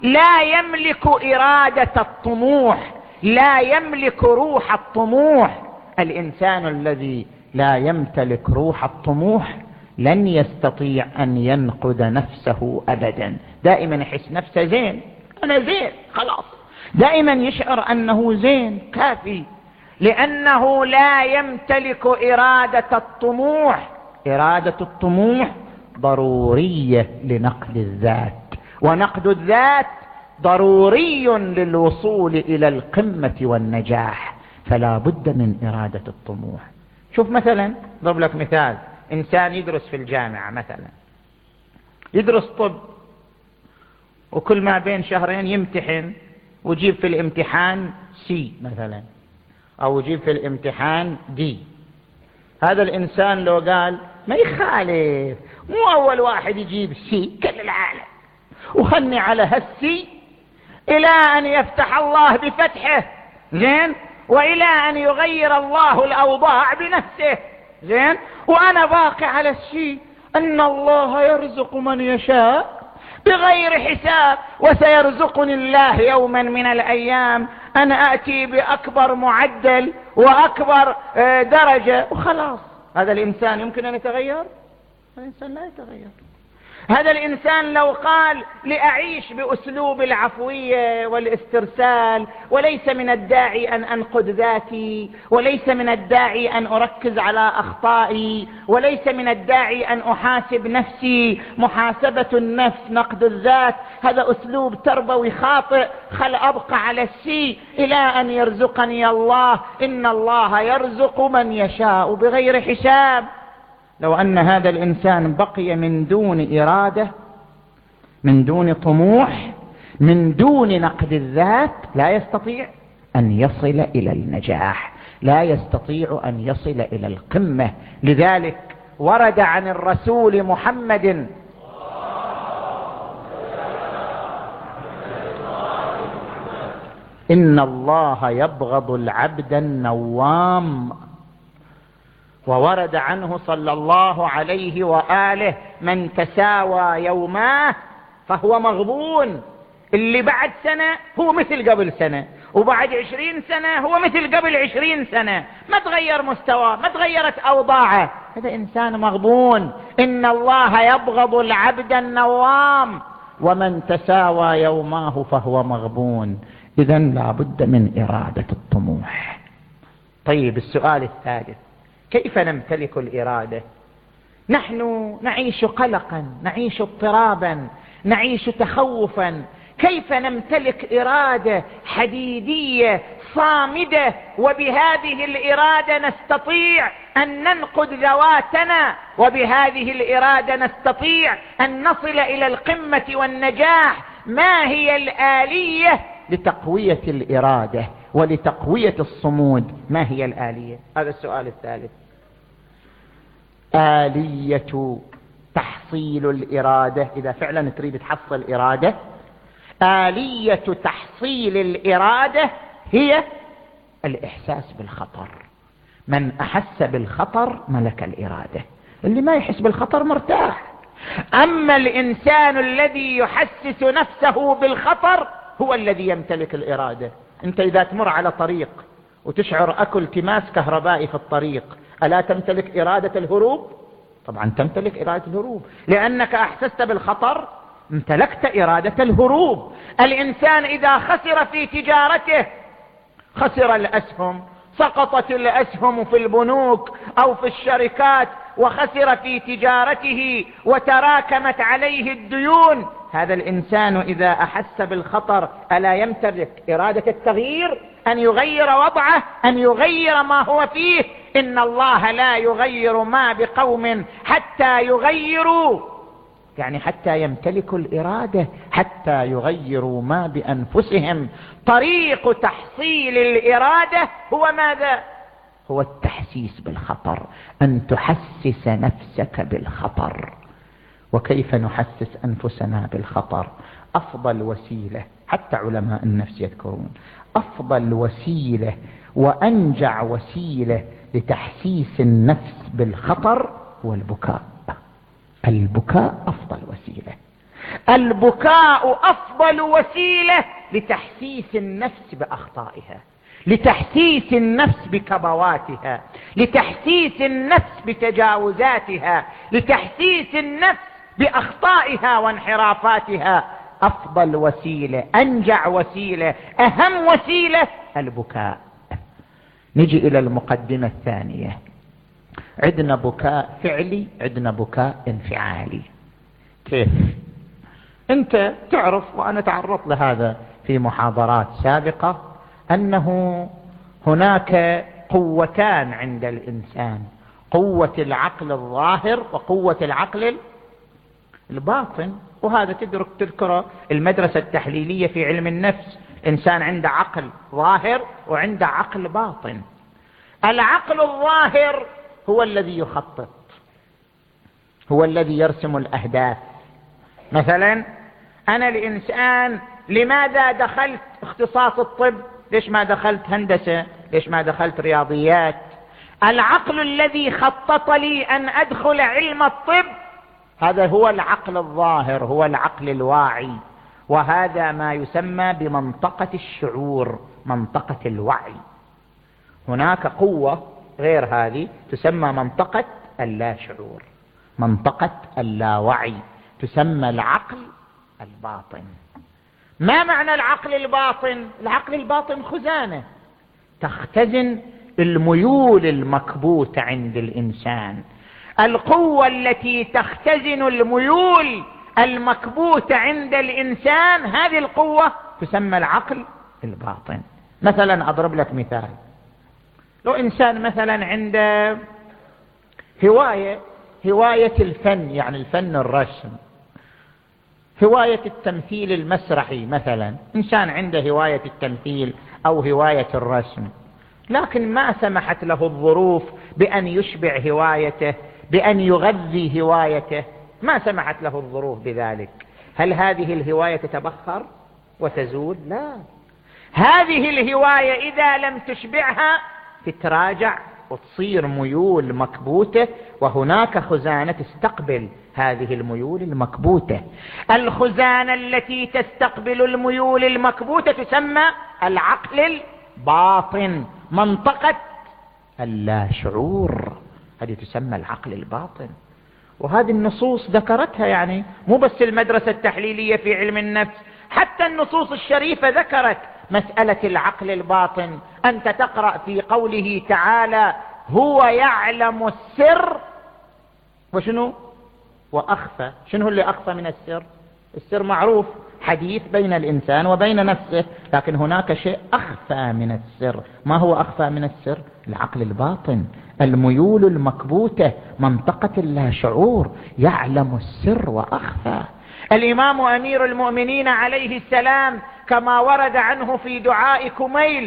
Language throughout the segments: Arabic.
لا يملك إرادة الطموح، لا يملك روح الطموح. الإنسان الذي لا يمتلك روح الطموح لن يستطيع أن ينقذ نفسه أبدا. دائما يحس نفسه زين، أنا زين خلاص، دائما يشعر أنه زين كافي، لأنه لا يمتلك إرادة الطموح. إرادة الطموح ضرورية لنقد الذات، ونقد الذات ضروري للوصول إلى القمة والنجاح، فلا بد من إرادة الطموح. شوف مثلا، ضرب لك مثال، إنسان يدرس في الجامعة مثلا، يدرس طب، وكل ما بين شهرين يمتحن ويجيب في الامتحان سي مثلا، أو يجيب في الامتحان دي. هذا الإنسان لو قال ما يخالف، مو أول واحد يجيب سي كل العالم، وخلني على هالسي إلى أن يفتح الله بفتحه، زين، وإلى أن يغير الله الأوضاع بنفسه، زين، وأنا باقي على الشيء أن الله يرزق من يشاء بغير حساب، وسيرزقني الله يوما من الأيام أن أأتي بأكبر معدل وأكبر درجة وخلاص. هذا الإنسان يمكن أن يتغير؟ الإنسان لا يتغير. هذا الإنسان لو قال لأعيش بأسلوب العفوية والاسترسال، وليس من الداعي أن أنقد ذاتي، وليس من الداعي أن أركز على أخطائي، وليس من الداعي أن أحاسب نفسي، محاسبة النفس نقد الذات، هذا أسلوب تربوي خاطئ، خل أبقى على الشيء إلى أن يرزقني الله، إن الله يرزق من يشاء بغير حساب. لو أن هذا الإنسان بقي من دون إرادة، من دون طموح، من دون نقد الذات، لا يستطيع أن يصل إلى النجاح، لا يستطيع أن يصل إلى القمة. لذلك ورد عن الرسول محمد إن الله يبغض العبد النوام، وورد عنه صلى الله عليه وآله من تساوى يوماه فهو مغبون. اللي بعد سنة هو مثل قبل سنة، وبعد 20 سنة هو مثل قبل 20 سنة، ما تغير مستواه، ما تغيرت أوضاعه، هذا إنسان مغبون. إن الله يبغض العبد النوام ومن تساوى يوماه فهو مغبون. إذن لا بد من إرادة الطموح. طيب السؤال الثالث، كيف نمتلك الإرادة؟ نحن نعيش قلقا، نعيش اضطرابا، نعيش تخوفا، كيف نمتلك إرادة حديدية صامدة، وبهذه الإرادة نستطيع أن ننقذ ذواتنا، وبهذه الإرادة نستطيع أن نصل إلى القمة والنجاح؟ ما هي الآلية لتقوية الإرادة ولتقوية الصمود؟ ما هي الآلية؟ هذا السؤال الثالث. آلية تحصيل الإرادة، إذا فعلا تريد تحصل إرادة، آلية تحصيل الإرادة هي الإحساس بالخطر. من أحس بالخطر ملك الإرادة، اللي ما يحس بالخطر مرتاح. أما الإنسان الذي يحسس نفسه بالخطر هو الذي يمتلك الإرادة. أنت إذا تمر على طريق وتشعر أكل تماس كهربائي في الطريق، ألا تمتلك إرادة الهروب؟ طبعا تمتلك إرادة الهروب، لأنك أحسست بالخطر امتلكت إرادة الهروب. الإنسان إذا خسر في تجارته، خسر الأسهم، سقطت الأسهم في البنوك أو في الشركات، وخسر في تجارته وتراكمت عليه الديون، هذا الإنسان إذا أحس بالخطر ألا يمتلك إرادة التغيير، أن يغير وضعه، أن يغير ما هو فيه؟ إن الله لا يغير ما بقوم حتى يغيروا، يعني حتى يمتلكوا الإرادة، حتى يغيروا ما بأنفسهم. طريق تحصيل الإرادة هو ماذا؟ هو التحسيس بالخطر، أن تحسس نفسك بالخطر. وكيف نحسس أنفسنا بالخطر؟ أفضل وسيلة، حتى علماء النفس يذكرون، أفضل وسيلة وأنجع وسيلة لتحسيس النفس بالخطر هو البكاء. البكاء أفضل وسيلة. البكاء أفضل وسيلة لتحسيس النفس بأخطائها، لتحسيس النفس بكبواتها، لتحسيس النفس بتجاوزاتها، لتحسيس النفس بأخطائها وانحرافاتها. أفضل وسيلة، أنجع وسيلة، أهم وسيلة البكاء. نجي إلى المقدمة الثانية. عندنا بكاء فعلي، عندنا بكاء انفعالي. كيف؟ أنت تعرف وأنا تعرضت لهذا في محاضرات سابقة أنه هناك قوتان عند الإنسان، قوة العقل الظاهر وقوة العقل الباطن. وهذا تذكر المدرسة التحليلية في علم النفس. إنسان عنده عقل ظاهر وعنده عقل باطن. العقل الظاهر هو الذي يخطط، هو الذي يرسم الأهداف. مثلا أنا الإنسان لماذا دخلت اختصاص الطب؟ ليش ما دخلت هندسة؟ ليش ما دخلت رياضيات؟ العقل الذي خطط لي أن أدخل علم الطب هذا هو العقل الظاهر، هو العقل الواعي. وهذا ما يسمى بمنطقة الشعور، منطقة الوعي. هناك قوة غير هذه تسمى منطقة اللاشعور، منطقة اللاوعي، تسمى العقل الباطن. ما معنى العقل الباطن؟ العقل الباطن خزانة تختزن الميول المكبوتة عند الإنسان. القوة التي تختزن الميول المكبوتة عند الإنسان هذه القوة تسمى العقل الباطن. مثلا أضرب لك مثال. لو إنسان مثلا عنده هواية الفن، يعني الفن الرسم، هواية التمثيل المسرحي مثلا، إنسان عنده هواية التمثيل أو هواية الرسم، لكن ما سمحت له الظروف بأن يشبع هوايته، بأن يغذي هوايته، ما سمحت له الظروف بذلك. هل هذه الهواية تتبخر وتزول؟ لا، هذه الهواية إذا لم تشبعها تتراجع وتصير ميول مكبوتة، وهناك خزانة تستقبل هذه الميول المكبوتة. الخزانة التي تستقبل الميول المكبوتة تسمى العقل الباطن، منطقة اللاشعور، هذه تسمى العقل الباطن. وهذه النصوص ذكرتها، يعني مو بس المدرسة التحليلية في علم النفس، حتى النصوص الشريفة ذكرت مسألة العقل الباطن. أنت تقرأ في قوله تعالى هو يعلم السر وشنو وأخفى. شنو اللي أخفى من السر؟ السر معروف، حديث بين الإنسان وبين نفسه، لكن هناك شيء أخفى من السر. ما هو أخفى من السر؟ العقل الباطن، الميول المكبوتة، منطقة اللاشعور، يعلم السر وأخفى. الإمام أمير المؤمنين عليه السلام كما ورد عنه في دعاء كميل،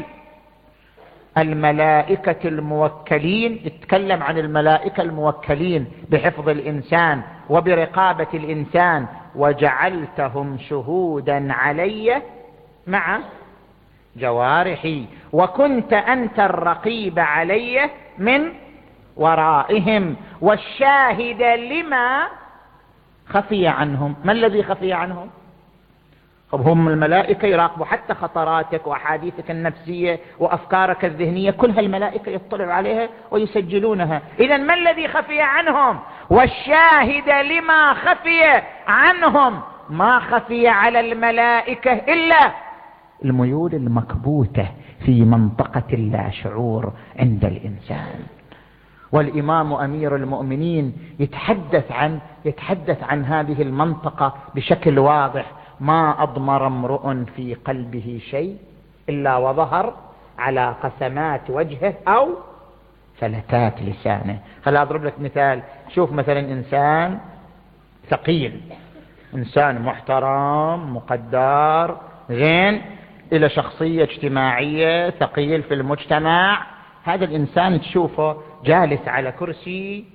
الملائكة الموكلين، يتكلم عن الملائكة الموكلين بحفظ الإنسان وبرقابة الإنسان، وجعلتهم شهودا علي مع جوارحي وكنت أنت الرقيب علي من ورائهم والشاهد لما خفي عنهم. ما الذي خفي عنهم؟ هم الملائكة يراقبوا حتى خطراتك وأحاديثك النفسية وأفكارك الذهنية، كلها الملائكة يطلعوا عليها ويسجلونها. إذن ما الذي خفي عنهم؟ والشاهد لما خفي عنهم. ما خفي على الملائكة إلا الميول المكبوتة في منطقة اللاشعور عند الإنسان. والإمام أمير المؤمنين يتحدث عن هذه المنطقة بشكل واضح. ما أضمر امرؤ في قلبه شيء إلا وظهر على قسمات وجهه أو فلتات لسانه. خليني أضرب لك مثال. شوف مثلا إنسان ثقيل، إنسان محترم مقدر زين، إلى شخصية اجتماعية، ثقيل في المجتمع. هذا الإنسان تشوفه جالس على كرسي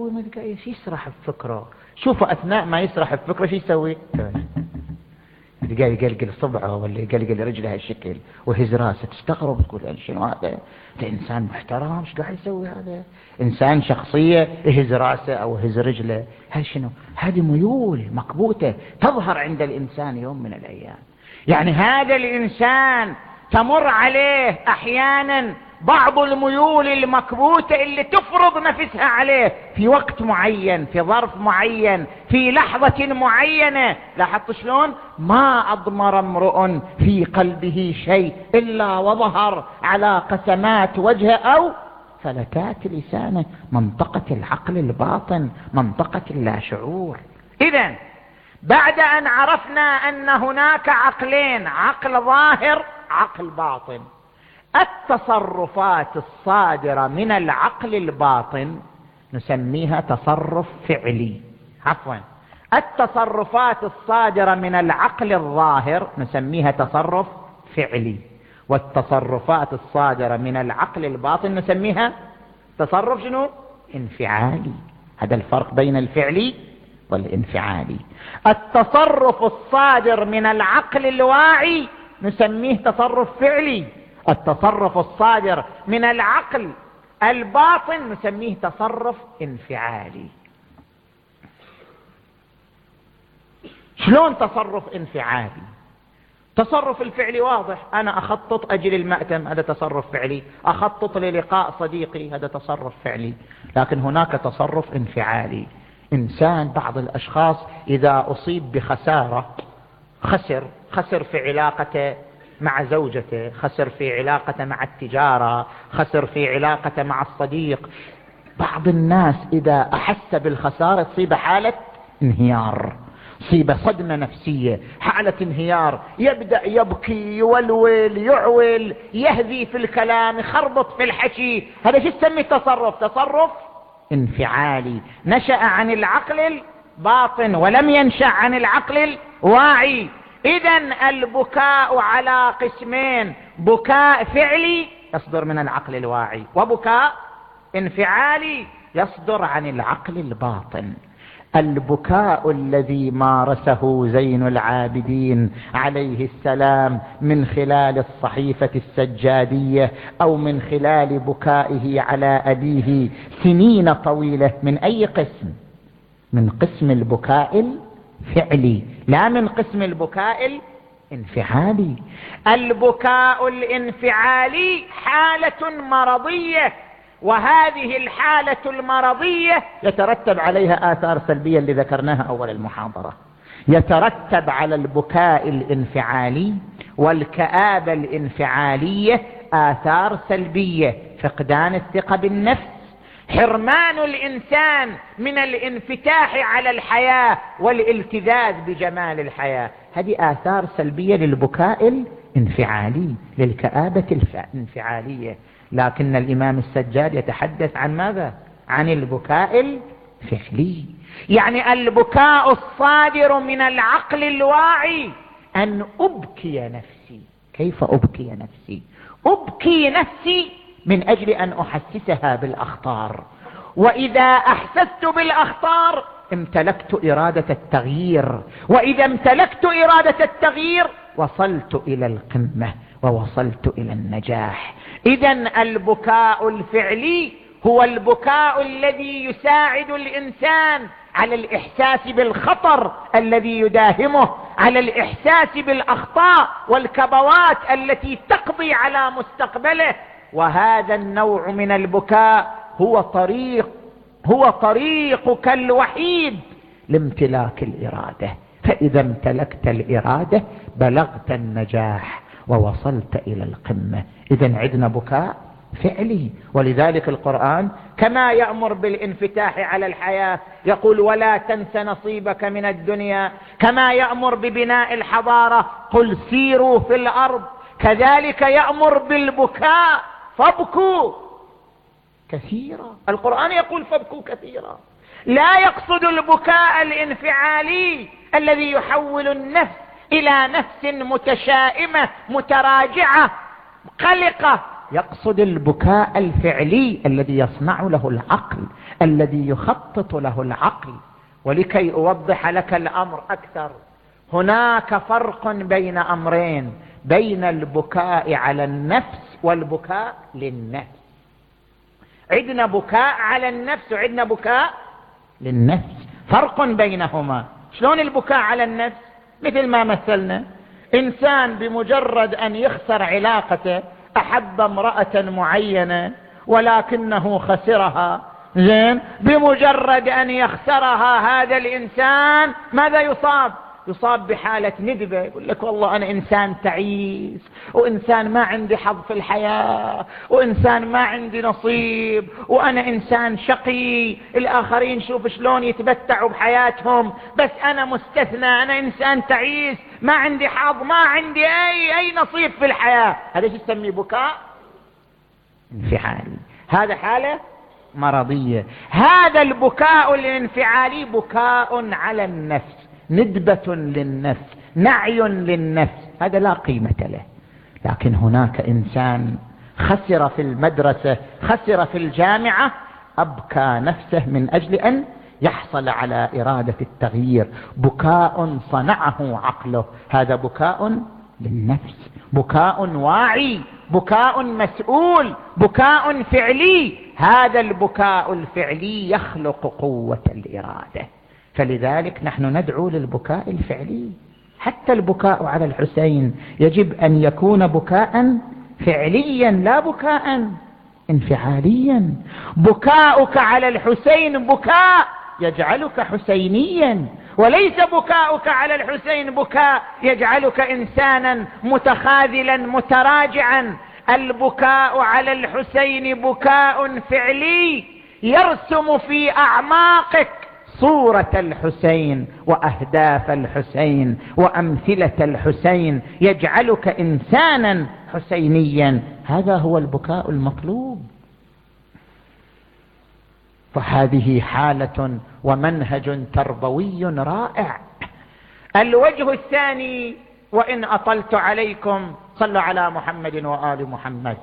ويسرح بفكره. شوفه أثناء ما يسرح بفكره شو يسوي؟ تلقاه يقلقل صبعه ولا يقلقل رجله هالشكل وهز راسه، تستغرب تقول شنو هذا؟ ده انسان محترم، ايش قاعد يسوي هذا؟ انسان شخصيه يهز راسه او يهز رجله، هاي شنو؟ هذه ميول مكبوته تظهر عند الانسان يوم من الايام. يعني هذا الانسان تمر عليه احيانا بعض الميول المكبوتة اللي تفرض نفسها عليه في وقت معين، في ظرف معين، في لحظة معينة. لاحظت شلون؟ ما أضمر امرؤ في قلبه شيء إلا وظهر على قسمات وجهه أو فلتات لسانه، منطقة العقل الباطن، منطقة اللاشعور. إذن بعد أن عرفنا أن هناك عقلين، عقل ظاهر، عقل باطن، التصرفات الصادرة من العقل الباطن نسميها تصرف فعلي. عفوا، التصرفات الصادرة من العقل الظاهر نسميها تصرف فعلي، والتصرفات الصادرة من العقل الباطن نسميها تصرف شنو؟ انفعالي. هذا الفرق بين الفعلي والانفعالي. التصرف الصادر من العقل الواعي نسميه تصرف فعلي، التصرف الصادر من العقل الباطن نسميه تصرف انفعالي. شلون تصرف انفعالي؟ تصرف الفعلي واضح، انا اخطط اجل المأتم، هذا تصرف فعلي، اخطط للقاء صديقي، هذا تصرف فعلي. لكن هناك تصرف انفعالي. انسان، بعض الاشخاص اذا اصيب بخسارة، خسر في علاقته مع زوجته، خسر في علاقته مع التجارة، خسر في علاقته مع الصديق. بعض الناس إذا أحس بالخسارة تصيب حالة انهيار، تصيب صدمة نفسية، حالة انهيار، يبدأ يبكي، يولول، يعول، يهذي في الكلام، يخربط في الحكي. هذا شو تسمي تصرف انفعالي، نشأ عن العقل الباطن ولم ينشأ عن العقل الواعي. إذن البكاء على قسمين: بكاء فعلي يصدر من العقل الواعي، وبكاء انفعالي يصدر عن العقل الباطن. البكاء الذي مارسه زين العابدين عليه السلام من خلال الصحيفة السجادية أو من خلال بكائه على أبيه سنين طويلة، من أي قسم؟ من قسم البكاء الفعلي، لا من قسم البكاء الانفعالي. البكاء الانفعالي حالة مرضية، وهذه الحالة المرضية يترتب عليها آثار سلبية اللي ذكرناها أول المحاضرة. يترتب على البكاء الانفعالي والكآبة الانفعالية آثار سلبية: فقدان الثقة بالنفس، حرمان الإنسان من الانفتاح على الحياة والالتذاذ بجمال الحياة. هذه آثار سلبية للبكاء الانفعالي، للكآبة الانفعالية. لكن الإمام السجاد يتحدث عن ماذا؟ عن البكاء الفعلي. يعني البكاء الصادر من العقل الواعي، أن أبكي نفسي. كيف أبكي نفسي؟ أبكي نفسي من أجل أن أحسسها بالأخطار، وإذا أحسست بالأخطار امتلكت إرادة التغيير، وإذا امتلكت إرادة التغيير وصلت إلى القمة ووصلت إلى النجاح. إذن البكاء الفعلي هو البكاء الذي يساعد الإنسان على الإحساس بالخطر الذي يداهمه، على الإحساس بالأخطاء والكبوات التي تقضي على مستقبله. وهذا النوع من البكاء هو طريقك الوحيد لامتلاك الإرادة. فإذا امتلكت الإرادة بلغت النجاح ووصلت إلى القمة. إذن عندنا بكاء فعلي. ولذلك القرآن كما يأمر بالانفتاح على الحياة يقول: ولا تنس نصيبك من الدنيا، كما يأمر ببناء الحضارة قل سيروا في الأرض، كذلك يأمر بالبكاء فابكوا كثيرا. القرآن يقول فابكوا كثيرا، لا يقصد البكاء الانفعالي الذي يحول النفس إلى نفس متشائمة متراجعة قلقة، يقصد البكاء الفعلي الذي يصنع له العقل، الذي يخطط له العقل. ولكي أوضح لك الأمر أكثر، هناك فرق بين أمرين، بين البكاء على النفس والبكاء للنفس. عندنا بكاء على النفس وعندنا بكاء للنفس، فرق بينهما. شلون البكاء على النفس؟ مثل ما مثلنا، إنسان بمجرد أن يخسر علاقته، أحب امرأة معينة ولكنه خسرها، زين، بمجرد أن يخسرها هذا الإنسان ماذا يصاب؟ يصاب بحالة ندبة، يقول لك والله أنا إنسان تعيس، وإنسان ما عندي حظ في الحياة، وإنسان ما عندي نصيب، وأنا إنسان شقي، الآخرين شوف شلون يتمتعوا بحياتهم، بس أنا مستثنى، أنا إنسان تعيس، ما عندي حظ، ما عندي أي نصيب في الحياة. هذا شو يسميه؟ بكاء انفعالي. هذا حالة مرضية. هذا البكاء الانفعالي بكاء على النفس، ندبة للنفس، نعي للنفس، هذا لا قيمة له. لكن هناك إنسان خسر في المدرسة، خسر في الجامعة، أبكى نفسه من أجل أن يحصل على إرادة التغيير، بكاء صنعه عقله، هذا بكاء للنفس، بكاء واعي، بكاء مسؤول، بكاء فعلي. هذا البكاء الفعلي يخلق قوة الإرادة. فلذلك نحن ندعو للبكاء الفعلي. حتى البكاء على الحسين يجب أن يكون بكاء فعليا لا بكاء انفعاليا. بكاؤك على الحسين بكاء يجعلك حسينيا، وليس بكاؤك على الحسين بكاء يجعلك إنسانا متخاذلا متراجعا. البكاء على الحسين بكاء فعلي يرسم في أعماقك صورة الحسين وأهداف الحسين وأمثلة الحسين، يجعلك إنسانا حسينيا. هذا هو البكاء المطلوب. فهذه حالة ومنهج تربوي رائع. الوجه الثاني، وإن أطلت عليكم صلوا على محمد وآل محمد.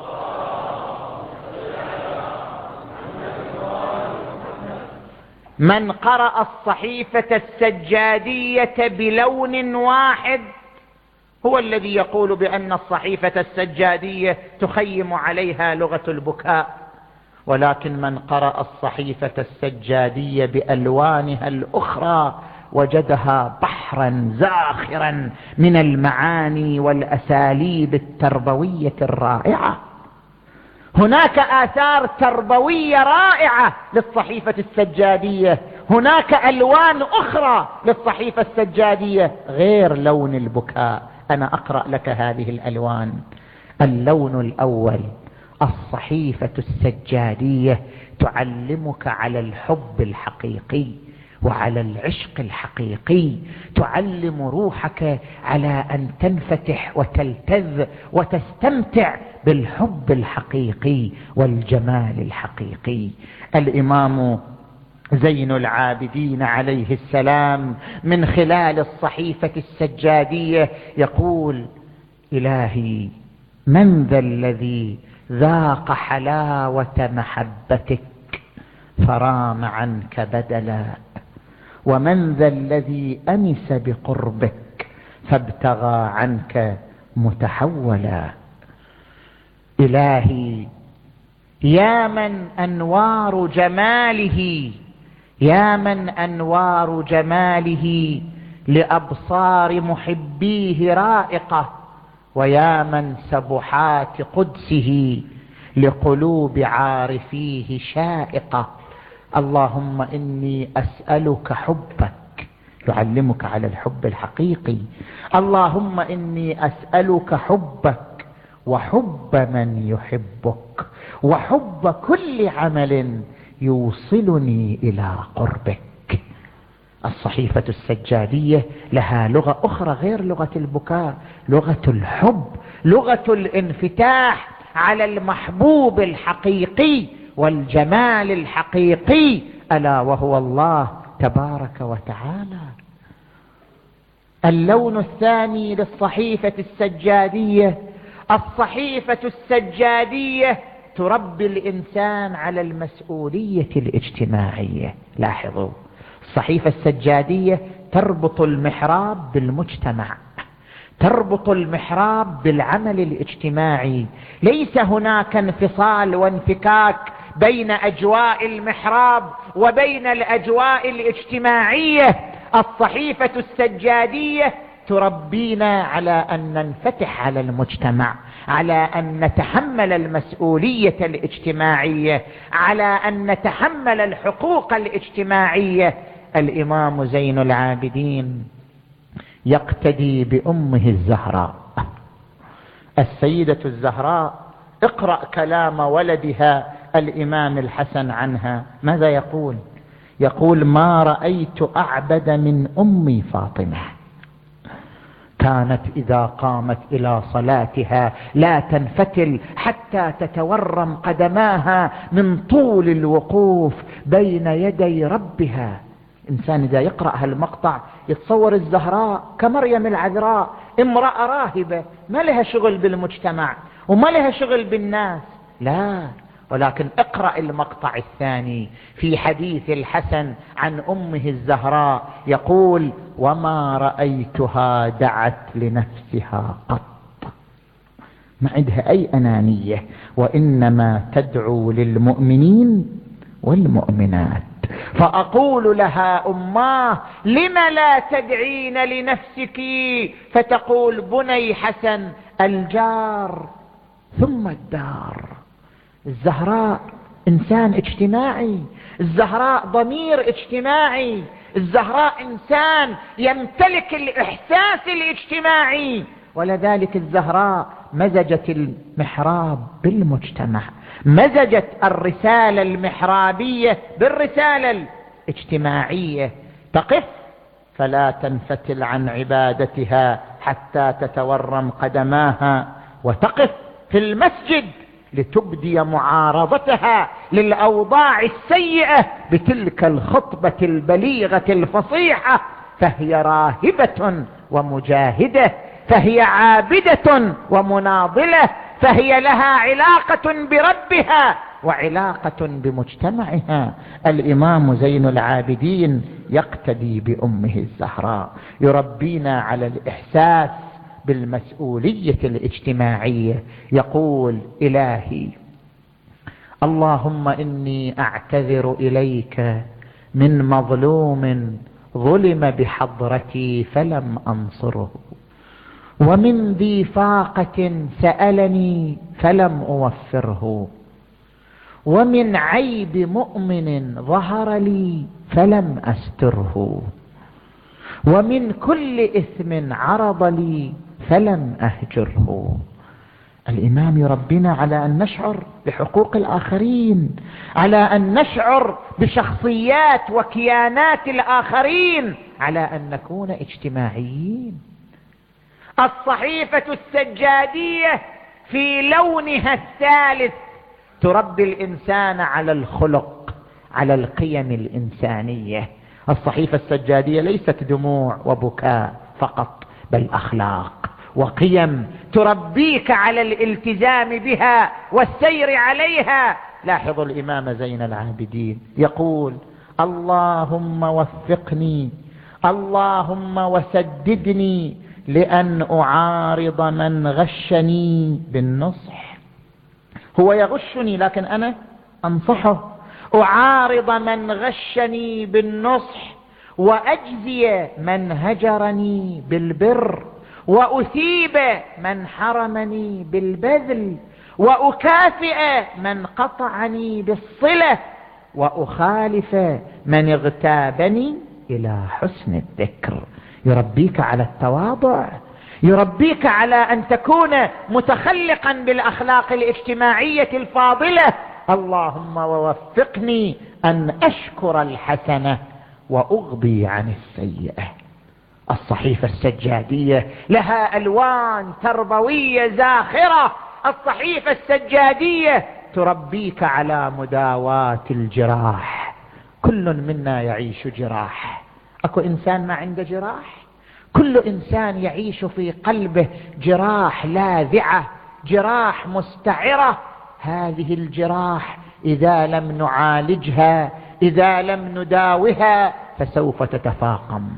من قرأ الصحيفة السجادية بلون واحد هو الذي يقول بأن الصحيفة السجادية تخيم عليها لغة البكاء، ولكن من قرأ الصحيفة السجادية بألوانها الأخرى وجدها بحرا زاخرا من المعاني والأساليب التربوية الرائعة. هناك آثار تربوية رائعة للصحيفة السجادية، هناك ألوان أخرى للصحيفة السجادية غير لون البكاء. أنا أقرأ لك هذه الألوان. اللون الأول، الصحيفة السجادية تعلمك على الحب الحقيقي وعلى العشق الحقيقي، تعلم روحك على أن تنفتح وتلتذ وتستمتع بالحب الحقيقي والجمال الحقيقي. الإمام زين العابدين عليه السلام من خلال الصحيفة السجادية يقول: إلهي من ذا الذي ذاق حلاوة محبتك فرام عنك بدلا، ومن ذا الذي أنس بقربك فابتغى عنك متحولا. إلهي يا من أنوار جماله، يا من أنوار جماله لأبصار محبيه رائقة، ويا من سبحات قدسه لقلوب عارفيه شائقة. اللهم إني أسألك حبك، يعلمك على الحب الحقيقي. اللهم إني أسألك حبك وحب من يحبك وحب كل عمل يوصلني إلى قربك. الصحيفة السجادية لها لغة أخرى غير لغة البكاء، لغة الحب، لغة الانفتاح على المحبوب الحقيقي والجمال الحقيقي، ألا وهو الله تبارك وتعالى. اللون الثاني للصحيفة السجادية، الصحيفة السجادية تربي الإنسان على المسؤولية الاجتماعية. لاحظوا، الصحيفة السجادية تربط المحراب بالمجتمع، تربط المحراب بالعمل الاجتماعي. ليس هناك انفصال وانفكاك بين أجواء المحراب وبين الأجواء الاجتماعية. الصحيفة السجادية تربينا على أن ننفتح على المجتمع، على أن نتحمل المسؤولية الاجتماعية، على أن نتحمل الحقوق الاجتماعية. الإمام زين العابدين يقتدي بأمه الزهراء، السيدة الزهراء. اقرأ كلام ولدها الإمام الحسن عنها، ماذا يقول؟ يقول: ما رأيت أعبد من أمي فاطمة، كانت إذا قامت إلى صلاتها لا تنفتل حتى تتورم قدماها من طول الوقوف بين يدي ربها. إنسان إذا يقرأ هالمقطع يتصور الزهراء كمريم العذراء، امرأة راهبة ما لها شغل بالمجتمع وما لها شغل بالناس، لا. ولكن اقرأ المقطع الثاني في حديث الحسن عن أمه الزهراء، يقول: وما رأيتها دعت لنفسها قط، ما عندها أي أنانية، وإنما تدعو للمؤمنين والمؤمنات. فأقول لها: أماه لم لا تدعين لنفسك؟ فتقول: بني حسن، الجار ثم الدار. الزهراء إنسان اجتماعي، الزهراء ضمير اجتماعي، الزهراء إنسان يمتلك الإحساس الاجتماعي. ولذلك الزهراء مزجت المحراب بالمجتمع، مزجت الرسالة المحرابية بالرسالة الاجتماعية. تقف فلا تنفتل عن عبادتها حتى تتورم قدماها، وتقف في المسجد لتبدي معارضتها للأوضاع السيئة بتلك الخطبة البليغة الفصيحة. فهي راهبة ومجاهدة، فهي عابدة ومناضلة، فهي لها علاقة بربها وعلاقة بمجتمعها. الإمام زين العابدين يقتدي بأمه الزهراء، يربينا على الإحساس بالمسؤولية الاجتماعية. يقول: إلهي اللهم إني أعتذر إليك من مظلوم ظلم بحضرتي فلم أنصره، ومن ذي فاقة سألني فلم أوفره، ومن عيب مؤمن ظهر لي فلم أستره، ومن كل إثم عرض لي فلم أهجره. الإمام يربينا على أن نشعر بحقوق الآخرين، على أن نشعر بشخصيات وكيانات الآخرين، على أن نكون اجتماعيين. الصحيفة السجادية في لونها الثالث تربي الإنسان على الخلق، على القيم الإنسانية. الصحيفة السجادية ليست دموع وبكاء فقط، بل أخلاق وقيم تربيك على الالتزام بها والسير عليها. لاحظوا الإمام زين العابدين يقول: اللهم وفقني، اللهم وسددني لأن أعارض من غشني بالنصح. هو يغشني لكن أنا أنصحه. أعارض من غشني بالنصح، وأجزي من هجرني بالبر، وأثيب من حرمني بالبذل، وأكافئ من قطعني بالصلة، وأخالف من اغتابني إلى حسن الذكر. يربيك على التواضع، يربيك على أن تكون متخلقا بالأخلاق الاجتماعية الفاضلة. اللهم ووفقني أن أشكر الحسنة وأغضي عن السيئة. الصحيفة السجادية لها ألوان تربوية زاخرة. الصحيفة السجادية تربيك على مداواة الجراح. كل منا يعيش جراح، أكو إنسان ما عنده جراح؟ كل إنسان يعيش في قلبه جراح لاذعة، جراح مستعرة. هذه الجراح إذا لم نعالجها، إذا لم نداوها، فسوف تتفاقم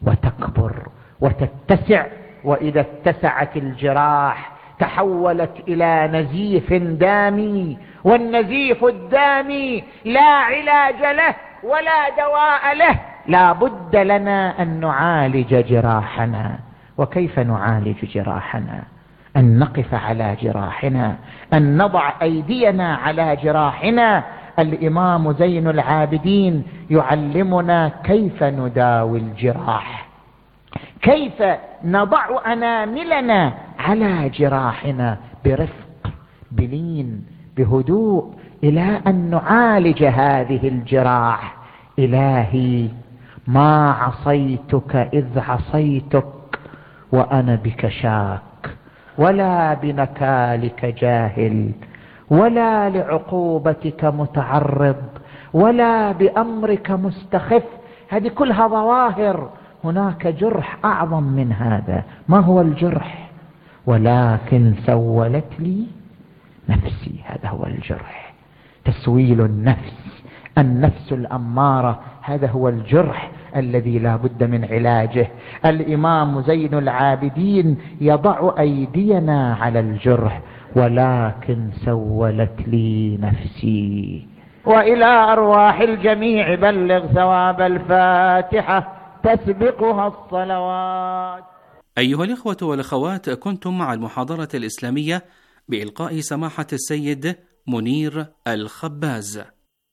وتكبر وتتسع، وإذا اتسعت الجراح تحولت إلى نزيف دامي، والنزيف الدامي لا علاج له ولا دواء له. لا بد لنا أن نعالج جراحنا. وكيف نعالج جراحنا؟ أن نقف على جراحنا، أن نضع أيدينا على جراحنا. الإمام زين العابدين يعلمنا كيف نداوي الجراح، كيف نضع أناملنا على جراحنا برفق، بلين، بهدوء، إلى أن نعالج هذه الجراح. إلهي ما عصيتك إذ عصيتك وأنا بك شاك، ولا بنكالك جاهل، ولا لعقوبتك متعرض، ولا بأمرك مستخف. هذه كلها ظواهر. هناك جرح أعظم من هذا. ما هو الجرح؟ ولكن سولت لي نفسي. هذا هو الجرح، تسويل النفس، النفس الأمارة. هذا هو الجرح الذي لا بد من علاجه. الإمام زين العابدين يضع أيدينا على الجرح، ولكن سولت لي نفسي. وإلى أرواح الجميع بلغ ثواب الفاتحة تسبقها الصلوات. أيها الإخوة والأخوات، كنتم مع المحاضرة الإسلامية بإلقاء سماحة السيد منير الخباز.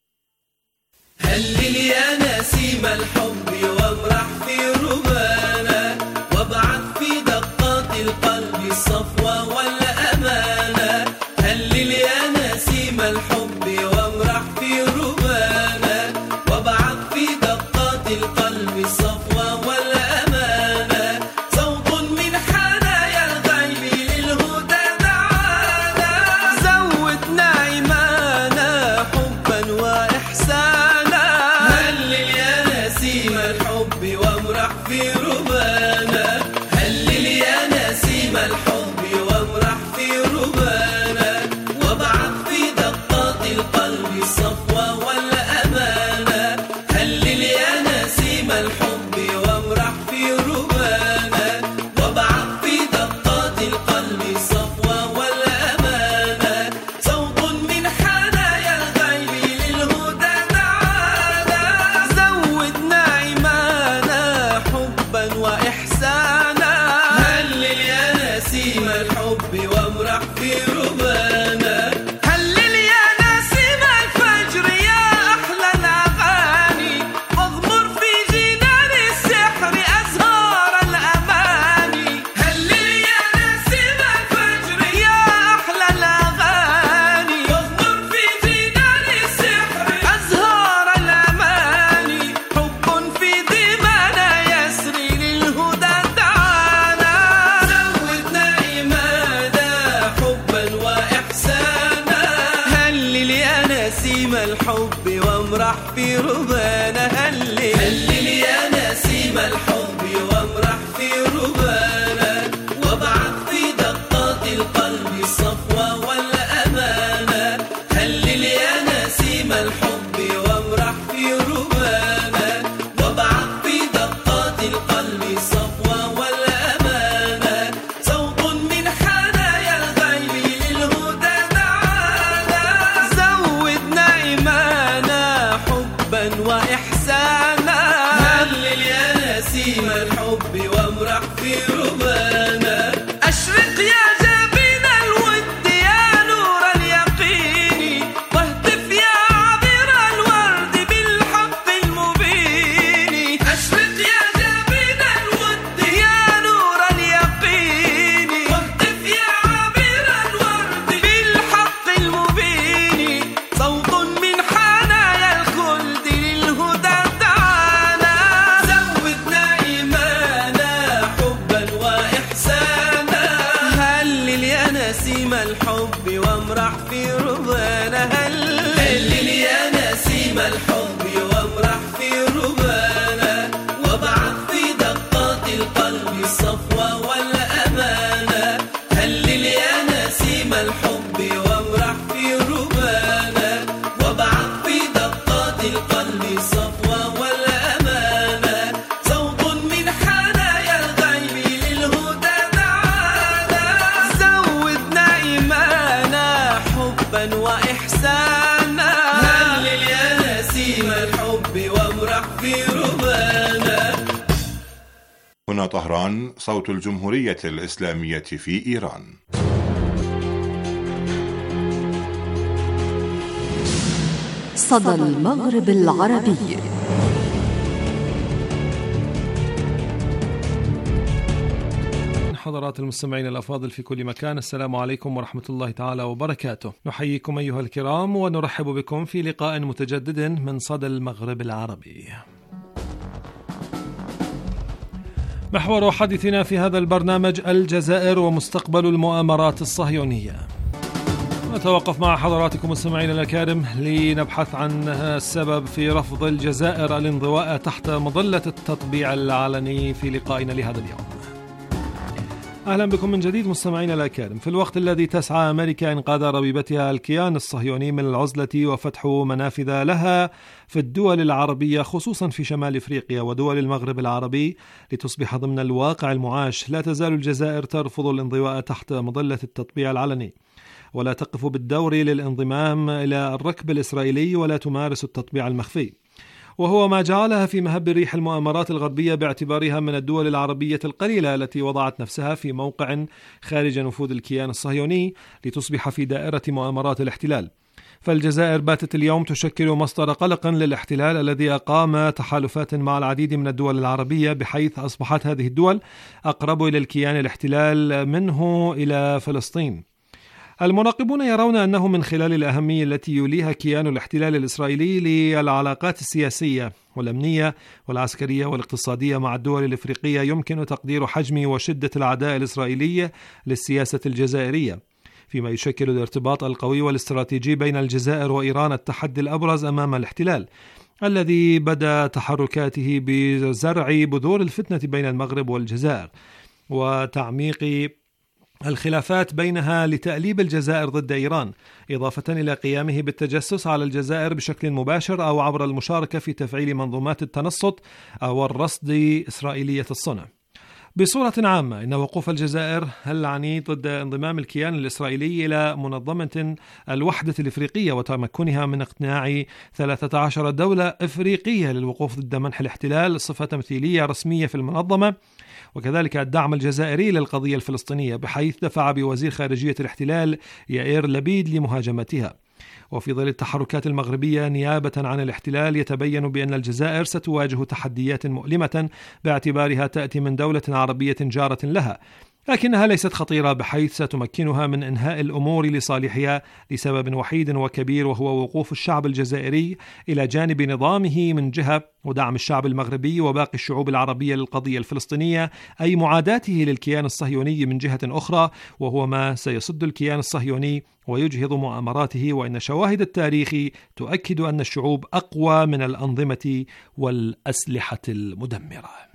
هلل يا نسيم الحب وامرح في ربانا، وابعث في دقات القلب الصفوة والأمانة. هلل يا نسيم الحب وامرح في ربانا، وابعث في دقات القلب الصفوة والأمانة. صوت من حنايا الغيب للهدى دعانا، زودنا إيمانا حبا وإحسانا. هلل يا نسيم الحب وامرح في ربانا، هلل يا نسيم الحب وامرح في ربانا، وابعث في دقات القلب الصفوة والأمانة. هلل يا نسيم الحب وامرح في ربانا، وابعث في دقات القلب الصفوة والأمانة. صوت من حنايا الغيب للهدى دعانا، زودنا إيمانا حبا وإحسانا. هلل يا نسيم الحب وامرح في ربانا، هلل يا نسيم الفجر يا أحلى الأغاني، واغمر في جنان السحر أزهار الأماني. هلل يا نسيم الفجر يا أحلى الأغاني، واغمر في جنان السحر أزهار الأماني. حب في دمانا يسري للهدى تعالى، زودنا إيمانا حبا وإحسانا. هلل يا نسيم الحب وامرح في ربانا، هلل يا نسيم الحب وامرح في ربانا، وابعث في دقات القلب الصفوة والأمانة. هلل يا نسيم الحب وامرح في ربانا، وابعث في دقات القلب الصفوة والأمانة. صوت من حنايا الغيب للهدى دعانا، زودنا إيمانا حبا وإحسانا. هلل يا نسيم الحب وامرح في ربانا، أشرق يا جبين الود يا نور اليقين، واهتف يا عبر الورد بالحق المبين. أشرق يا جبين الود يا نور اليقين، واهتف يا عبر الورد بالحق المبين. صوت من حنايا الخلد للهدى دعانا، زودنا إيمانا حبا وإحسانا. هلل يا نسيم الحب وامرح في ربانا، هلل يا نسيم الحب وامرح في ربانا، وابعث في دقات القلب الصفوة والأمانة. هلل يا نسيم الحب وامرح في ربانا، وابعث في دقات القلب الصفوة والأمانة. صوت من عفوا وإحسانا. هلل يا نسيم الحب وامرح في رمانا. هنا طهران، صوت الجمهورية الإسلامية في إيران. صدى المغرب العربي. حضرات المستمعين الأفاضل في كل مكان، السلام عليكم ورحمة الله تعالى وبركاته. نحييكم أيها الكرام ونرحب بكم في لقاء متجدد من صدى المغرب العربي. محور حديثنا في هذا البرنامج الجزائر ومستقبل المؤامرات الصهيونية. نتوقف مع حضراتكم المستمعين الأكارم لنبحث عن السبب في رفض الجزائر الانضواء تحت مظلة التطبيع العلني في لقائنا لهذا اليوم. أهلا بكم من جديد مستمعين الأكارم. في الوقت الذي تسعى أمريكا إنقاذ ربيبتها الكيان الصهيوني من العزلة وفتح منافذ لها في الدول العربية خصوصا في شمال إفريقيا ودول المغرب العربي لتصبح ضمن الواقع المعاش، لا تزال الجزائر ترفض الانضواء تحت مظلة التطبيع العلني، ولا تقف بالدور للانضمام إلى الركب الإسرائيلي، ولا تمارس التطبيع المخفي، وهو ما جعلها في مهب ريح المؤامرات الغربية باعتبارها من الدول العربية القليلة التي وضعت نفسها في موقع خارج نفوذ الكيان الصهيوني لتصبح في دائرة مؤامرات الاحتلال. فالجزائر باتت اليوم تشكل مصدر قلق للاحتلال الذي أقام تحالفات مع العديد من الدول العربية، بحيث أصبحت هذه الدول أقرب إلى الكيان الاحتلال منه إلى فلسطين. المراقبون يرون أنه من خلال الأهمية التي يوليها كيان الاحتلال الإسرائيلي للعلاقات السياسية والأمنية والعسكرية والاقتصادية مع الدول الإفريقية يمكن تقدير حجم وشدة العداء الإسرائيلي للسياسة الجزائرية، فيما يشكل الارتباط القوي والاستراتيجي بين الجزائر وإيران التحدي الأبرز أمام الاحتلال، الذي بدأ تحركاته بزرع بذور الفتنة بين المغرب والجزائر وتعميق الخلافات بينها لتأليب الجزائر ضد إيران، إضافة إلى قيامه بالتجسس على الجزائر بشكل مباشر أو عبر المشاركة في تفعيل منظومات التنصت أو الرصد إسرائيلية الصنع. بصورة عامة، إن وقوف الجزائر العنيد ضد انضمام الكيان الإسرائيلي إلى منظمة الوحدة الإفريقية وتمكنها من اقتناع 13 دولة إفريقية للوقوف ضد منح الاحتلال صفة تمثيلية رسمية في المنظمة، وكذلك الدعم الجزائري للقضية الفلسطينية، بحيث دفع بوزير خارجية الاحتلال يائير لبيد لمهاجمتها. وفي ظل التحركات المغربية نيابة عن الاحتلال، يتبين بأن الجزائر ستواجه تحديات مؤلمة باعتبارها تأتي من دولة عربية جارة لها، لكنها ليست خطيرة بحيث ستمكنها من إنهاء الأمور لصالحها لسبب وحيد وكبير، وهو وقوف الشعب الجزائري إلى جانب نظامه من جهة، ودعم الشعب المغربي وباقي الشعوب العربية للقضية الفلسطينية، أي معاداته للكيان الصهيوني من جهة أخرى، وهو ما سيصد الكيان الصهيوني ويجهض مؤامراته. وإن شواهد التاريخ تؤكد أن الشعوب أقوى من الأنظمة والأسلحة المدمرة.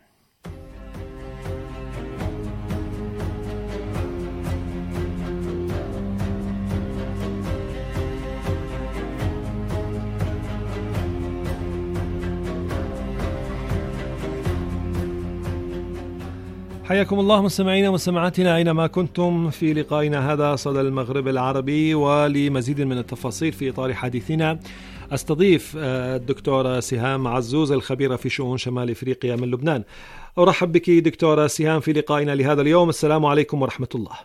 حياكم الله مستمعينا ومستمعاتنا أينما كنتم في لقائنا هذا صدى المغرب العربي. ولمزيد من التفاصيل في إطار حديثنا أستضيف الدكتورة سهام عزوز الخبيرة في شؤون شمال إفريقيا من لبنان. أرحب بك دكتورة سهام في لقائنا لهذا اليوم. السلام عليكم ورحمة الله.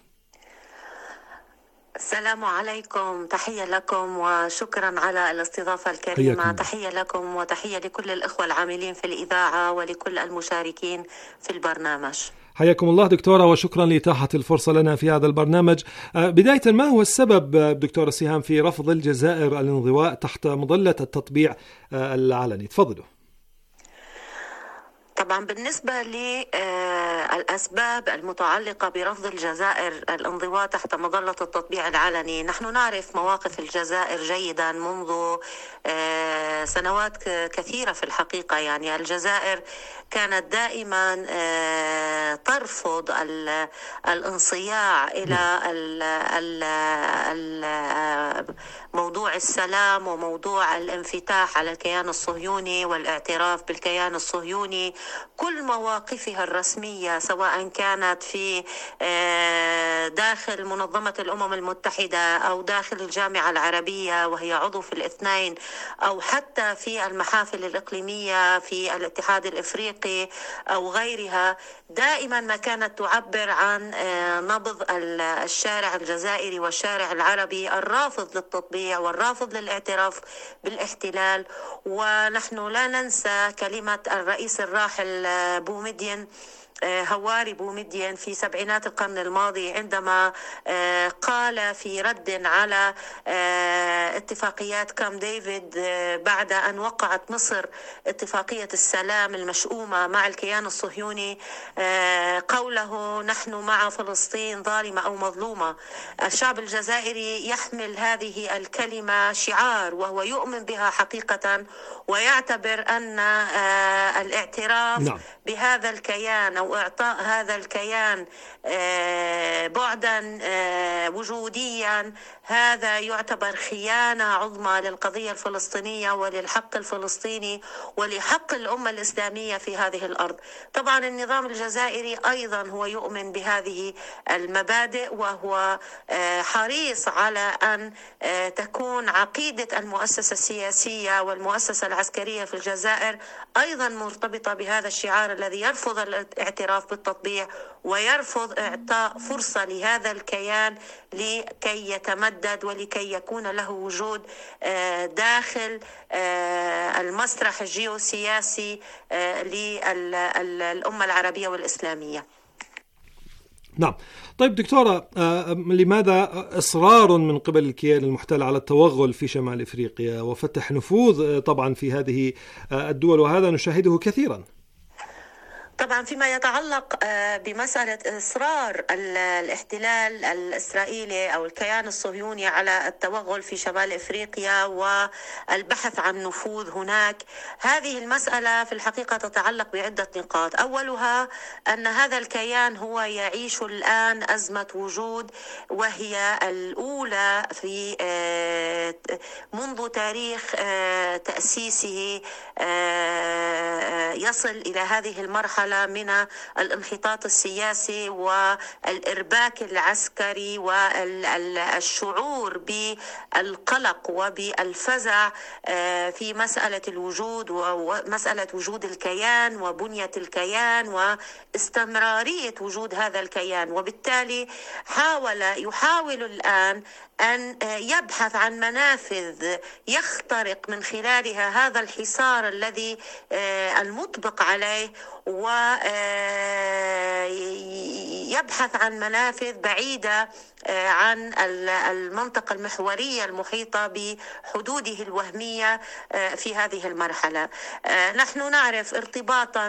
السلام عليكم، تحية لكم وشكرا على الاستضافة الكريمة. تحية لكم وتحية لكل الإخوة العاملين في الإذاعة ولكل المشاركين في البرنامج. حياكم الله دكتورة وشكرا لإتاحة الفرصة لنا في هذا البرنامج. بداية، ما هو السبب دكتورة سهام في رفض الجزائر الانضواء تحت مظلة التطبيع العلني؟ تفضلوا. طبعا بالنسبة للأسباب المتعلقة برفض الجزائر الانضواء تحت مظلة التطبيع العلني، نحن نعرف مواقف الجزائر جيدا منذ سنوات كثيرة في الحقيقة. يعني الجزائر كانت دائما ترفض الانصياع إلى موضوع السلام وموضوع الانفتاح على الكيان الصهيوني والاعتراف بالكيان الصهيوني، كل مواقفها الرسمية سواء كانت في داخل منظمة الأمم المتحدة أو داخل الجامعة العربية وهي عضو في الاثنين، أو حتى في المحافل الإقليمية في الاتحاد الإفريقي أو غيرها، دائما ما كانت تعبر عن نبض الشارع الجزائري والشارع العربي الرافض للتطبيع والرافض للاعتراف بالاحتلال. ونحن لا ننسى كلمة الرئيس الراحل بومدين، هواري بومدين، في سبعينات القرن الماضي عندما قال في رد على اتفاقيات كامب ديفيد بعد أن وقعت مصر اتفاقية السلام المشؤومة مع الكيان الصهيوني، قوله: نحن مع فلسطين ظالمة أو مظلومة. الشعب الجزائري يحمل هذه الكلمة شعار وهو يؤمن بها حقيقة، ويعتبر أن الاعتراف بهذا الكيان أو إعطاء هذا الكيان بعدا وجوديا هذا يعتبر خيانة عظمى للقضية الفلسطينية وللحق الفلسطيني ولحق الأمة الإسلامية في هذه الأرض. طبعا النظام الجزائري أيضا هو يؤمن بهذه المبادئ، وهو حريص على أن تكون عقيدة المؤسسة السياسية والمؤسسة العسكرية في الجزائر أيضا مرتبطة بهذا الشعار الذي يرفض الاعتراف بالتطبيع ويرفض إعطاء فرصة لهذا الكيان لكي يتمدد ولكي يكون له وجود داخل المسرح الجيوسياسي للأمة العربية والإسلامية. نعم. طيب دكتورة، لماذا إصرار من قبل الكيان المحتل على التوغل في شمال إفريقيا وفتح نفوذ طبعا في هذه الدول، وهذا نشاهده كثيرا؟ طبعا فيما يتعلق بمسألة إصرار الاحتلال الإسرائيلي أو الكيان الصهيوني على التوغل في شمال إفريقيا والبحث عن نفوذ هناك، هذه المسألة في الحقيقة تتعلق بعدة نقاط. أولها أن هذا الكيان هو يعيش الآن أزمة وجود، وهي الأولى في منذ تاريخ تأسيسه يصل إلى هذه المرحلة من الانحطاط السياسي والإرباك العسكري والشعور بالقلق وبالفزع في مسألة الوجود ومسألة وجود الكيان وبنية الكيان واستمرارية وجود هذا الكيان. وبالتالي يحاول الآن أن يبحث عن منافذ يخترق من خلالها هذا الحصار الذي المطبق عليه، ويبحث عن منافذ بعيدة عن المنطقة المحورية المحيطة بحدوده الوهمية في هذه المرحلة. نحن نعرف ارتباطا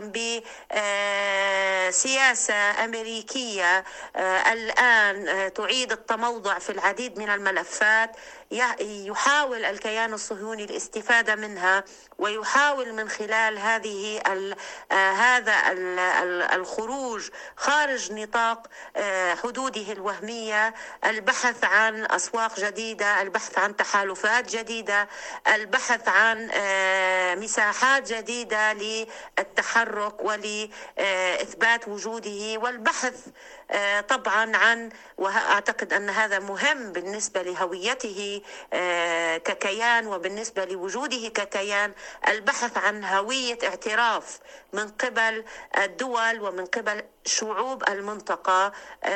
بسياسة أمريكية الآن تعيد التموضع في العديد من الملفات، يحاول الكيان الصهيوني الاستفادة منها، ويحاول من خلال هذا الخروج خارج نطاق حدوده الوهمية، البحث عن أسواق جديدة، البحث عن تحالفات جديدة، البحث عن مساحات جديدة للتحرك ولإثبات وجوده، والبحث طبعا عن، وأعتقد أن هذا مهم بالنسبة لهويته ككيان وبالنسبة لوجوده ككيان، البحث عن هوية اعتراف من قبل الدول ومن قبل شعوب المنطقة،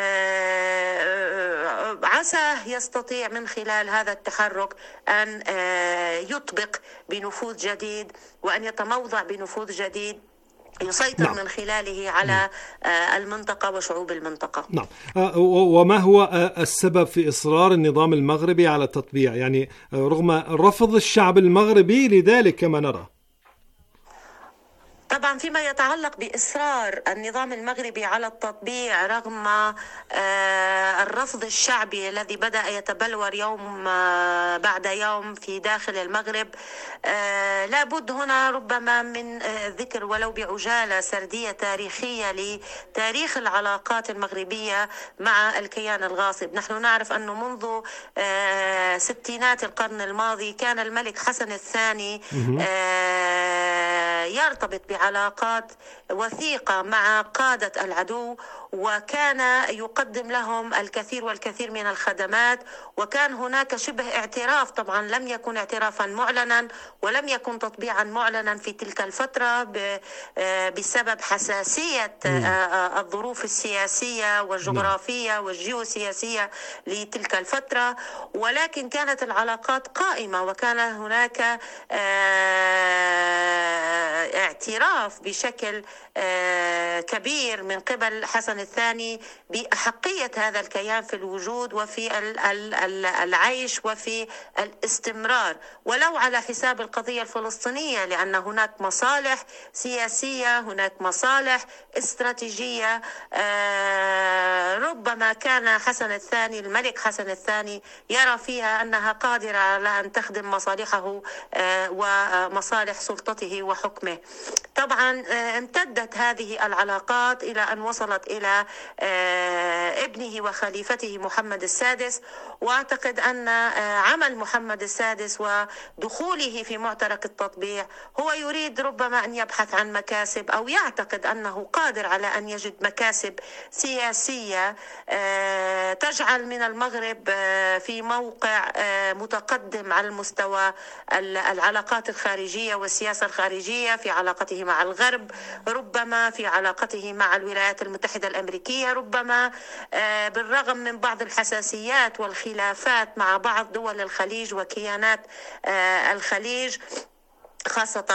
عسى يستطيع من خلال هذا التحرك أن يطبق بنفوذ جديد وأن يتموضع بنفوذ جديد يسيطر من خلاله على المنطقة وشعوب المنطقة. نعم. وما هو السبب في إصرار النظام المغربي على التطبيع، يعني رغم رفض الشعب المغربي لذلك كما نرى؟ طبعا فيما يتعلق بإصرار النظام المغربي على التطبيع رغم الرفض الشعبي الذي بدأ يتبلور يوم بعد يوم في داخل المغرب. لابد هنا ربما من ذكر ولو بعجالة سردية تاريخية لتاريخ العلاقات المغربية مع الكيان الغاصب. نحن نعرف أنه منذ ستينات القرن الماضي كان الملك حسن الثاني يرتبط بعلاقات وثيقة مع قادة العدو، وكان يقدم لهم الكثير والكثير من الخدمات، وكان هناك شبه اعتراف، طبعا لم يكن اعترافا معلنا ولم يكن تطبيعا معلنا في تلك الفترة بسبب حساسية الظروف السياسية والجغرافية والجيوسياسية لتلك الفترة، ولكن كانت العلاقات قائمة، وكان هناك اعتراف بشكل كبير من قبل حسن الثاني بأحقية هذا الكيان في الوجود وفي العيش وفي الاستمرار، ولو على حساب القضية الفلسطينية، لأن هناك مصالح سياسية، هناك مصالح استراتيجية. ربما كان حسن الثاني، الملك حسن الثاني، يرى فيها أنها قادرة على أن تخدم مصالحه ومصالح سلطته وحكمه. طبعا امتدت هذه العلاقات إلى أن وصلت إلى ابنه وخليفته محمد السادس، وأعتقد أن عمل محمد السادس ودخوله في معترك التطبيع هو يريد ربما أن يبحث عن مكاسب، أو يعتقد أنه قادر على أن يجد مكاسب سياسية تجعل من المغرب في موقع متقدم على المستوى العلاقات الخارجية والسياسة الخارجية، في علاقته مع الغرب، ربما في علاقته مع الولايات المتحدة الأمريكية، ربما بالرغم من بعض الحساسيات والخلافات مع بعض دول الخليج وكيانات الخليج، خاصة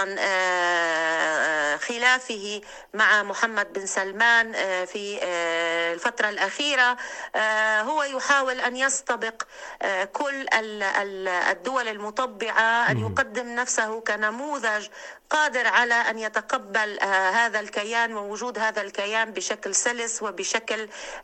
خلافه مع محمد بن سلمان في الفترة الأخيرة. هو يحاول أن يستبق كل الدول المطبعة، أن يقدم نفسه كنموذج قادر على أن يتقبل هذا الكيان ووجود هذا الكيان بشكل سلس وبشكل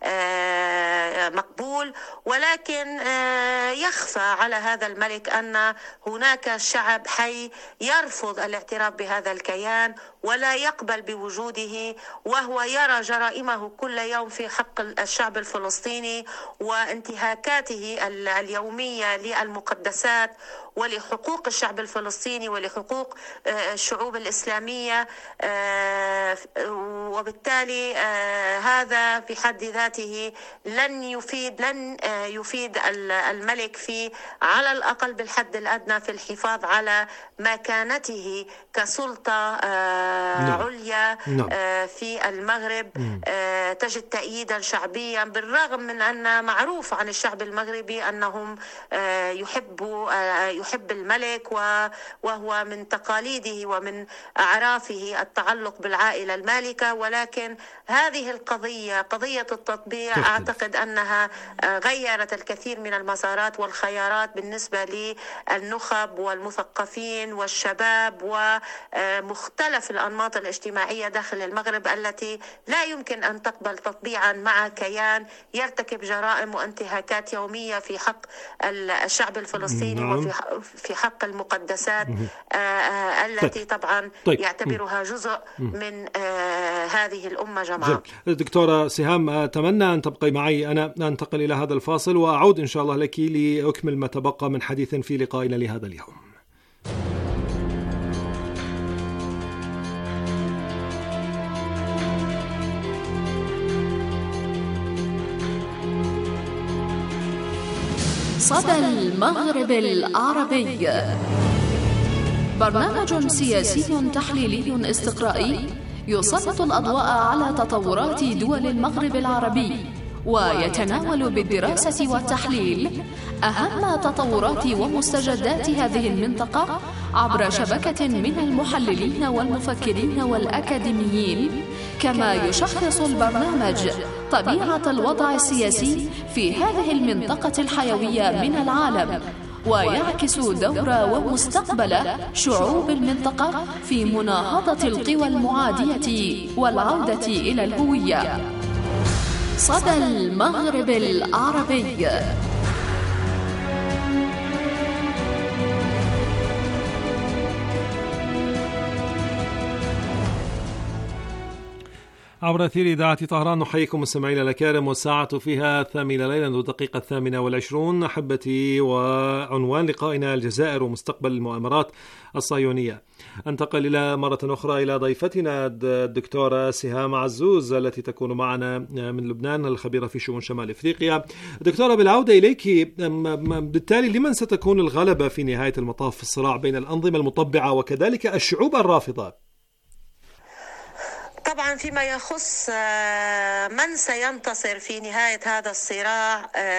مقبول، ولكن يخفى على هذا الملك أن هناك شعب حي يرفض الاعتراف بهذا الكيان ولا يقبل بوجوده، وهو يرى جرائمه كل يوم في حق الشعب الفلسطيني وانتهاكاته اليومية للمقدسات ولحقوق الشعب الفلسطيني ولحقوق الشعوب الإسلامية. وبالتالي هذا في حد ذاته لن يفيد الملك في، على الأقل بالحد الأدنى، في الحفاظ على مكانته كسلطة عليا في المغرب. تجد تأييدا شعبيا، بالرغم من أن معروف عن الشعب المغربي أنهم يحب الملك، وهو من تقاليده ومن أعرافه التعلق بالعائلة المالكة، ولكن هذه القضية، قضية التطبيع، أعتقد أنها غيرت الكثير من المسارات والخيارات بالنسبة للنخب والمثقفين والشباب ومختلف الأنماط الاجتماعية داخل المغرب، التي لا يمكن أن تقبل تطبيعا مع كيان يرتكب جرائم وانتهاكات يومية في حق الشعب الفلسطيني وفي حق المقدسات التي طبعا يعتبرها جزء من هذه الأمة جماعة. دكتورة سهام، أتمنى أن تبقي معي، أنا أنتقل إلى هذا الفاصل وأعود إن شاء الله لك لأكمل ما تبقى من حديث في لقائنا لهذا اليوم. صدى المغرب العربي، برنامج سياسي تحليلي استقرائي يسلط الأضواء على تطورات دول المغرب العربي، ويتناول بالدراسة والتحليل أهم تطورات ومستجدات هذه المنطقة عبر شبكة من المحللين والمفكرين والأكاديميين، كما يشخص البرنامج طبيعة الوضع السياسي في هذه المنطقة الحيوية من العالم، ويعكس دور ومستقبل شعوب المنطقة في مناهضة القوى المعادية والعودة إلى الهوية. صدى المغرب العربي. عبر أثير إذاعة طهران نحييكم مستمعينا الأكارم، والساعة فيها 8 ليلا ودقيقة 28 أحبتي، وعنوان لقائنا الجزائر ومستقبل المؤامرات الصهيونية. انتقل إلى مرة أخرى إلى ضيفتنا الدكتورة سهام عزوز التي تكون معنا من لبنان، الخبيرة في شؤون شمال إفريقيا. دكتورة، بالعودة إليك، بالتالي لمن ستكون الغلبة في نهاية المطاف في الصراع بين الأنظمة المطبعة وكذلك الشعوب الرافضة؟ طبعا فيما يخص من سينتصر في نهاية هذا الصراع،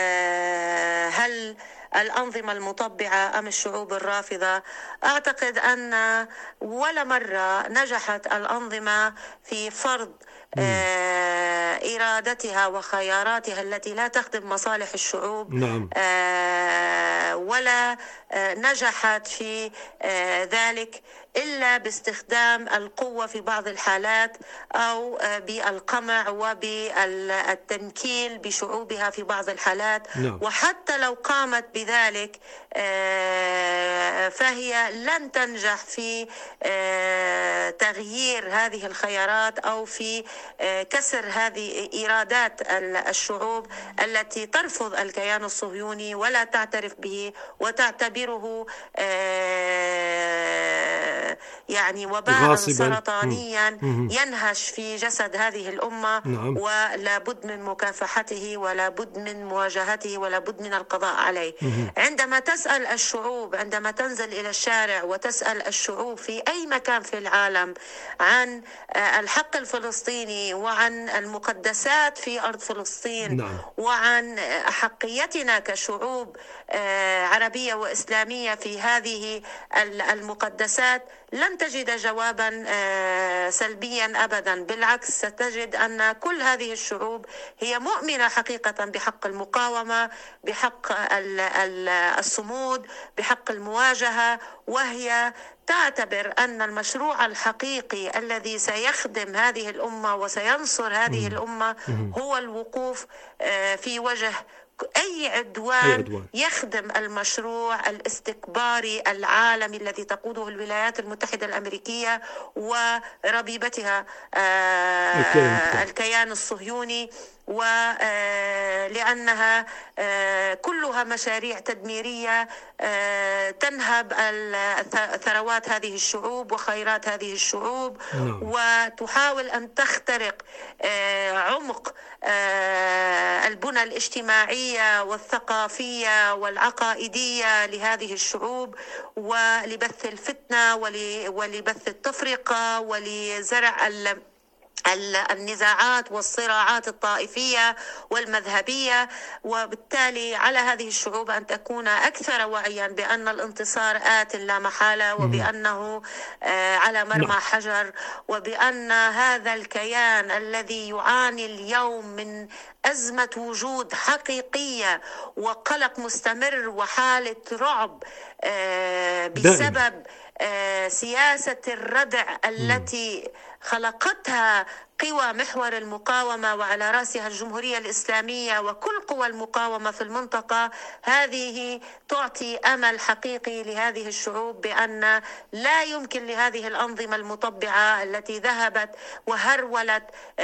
هل الأنظمة المطبعة أم الشعوب الرافضة؟ أعتقد أن ولا مرة نجحت الأنظمة في فرض إرادتها وخياراتها التي لا تخدم مصالح الشعوب. نعم. ولا نجحت في ذلك إلا باستخدام القوة في بعض الحالات أو بالقمع وبالتنكيل بشعوبها في بعض الحالات. نعم. وحتى لو قامت بذلك فهي لن تنجح في تغيير هذه الخيارات أو في كسر هذه إرادات الشعوب التي ترفض الكيان الصهيوني ولا تعترف به وتعتبره يعني وباء سرطانيا ينهش في جسد هذه الأمة. نعم. ولا بد من مكافحته ولا بد من مواجهته ولا بد من القضاء عليه. عندما تسأل الشعوب، عندما تنزل إلى الشارع وتسأل الشعوب في أي مكان في العالم عن الحق الفلسطيني وعن المقدسات في أرض فلسطين، نعم. وعن أحقيتنا كشعوب عربية وإسلامية في هذه المقدسات، لن تجد جوابا سلبيا أبدا. بالعكس، ستجد أن كل هذه الشعوب هي مؤمنة حقيقة بحق المقاومة، بحق الصمود، بحق المواجهة، وهي تعتبر أن المشروع الحقيقي الذي سيخدم هذه الأمة وسينصر هذه الأمة هو الوقوف في وجه أي عدوان يخدم المشروع الاستكباري العالمي الذي تقوده الولايات المتحدة الأمريكية وربيبتها الكيان الصهيوني، ولأنها كلها مشاريع تدميرية تنهب ثروات هذه الشعوب وخيرات هذه الشعوب، وتحاول أن تخترق عمق البنى الاجتماعية والثقافية والعقائدية لهذه الشعوب، ولبث الفتنة ولبث التفرقة ولزرع النزاعات والصراعات الطائفية والمذهبية. وبالتالي على هذه الشعوب أن تكون أكثر وعيا بأن الانتصار آت لا محالة، وبأنه على مرمى حجر، وبأن هذا الكيان الذي يعاني اليوم من أزمة وجود حقيقية وقلق مستمر وحالة رعب بسبب سياسة الردع التي خلقتها قوى محور المقاومة وعلى رأسها الجمهورية الإسلامية وكل قوى المقاومة في المنطقة. هذه تعطي أمل حقيقي لهذه الشعوب بأن لا يمكن لهذه الأنظمة المطبعة التي ذهبت وهرولت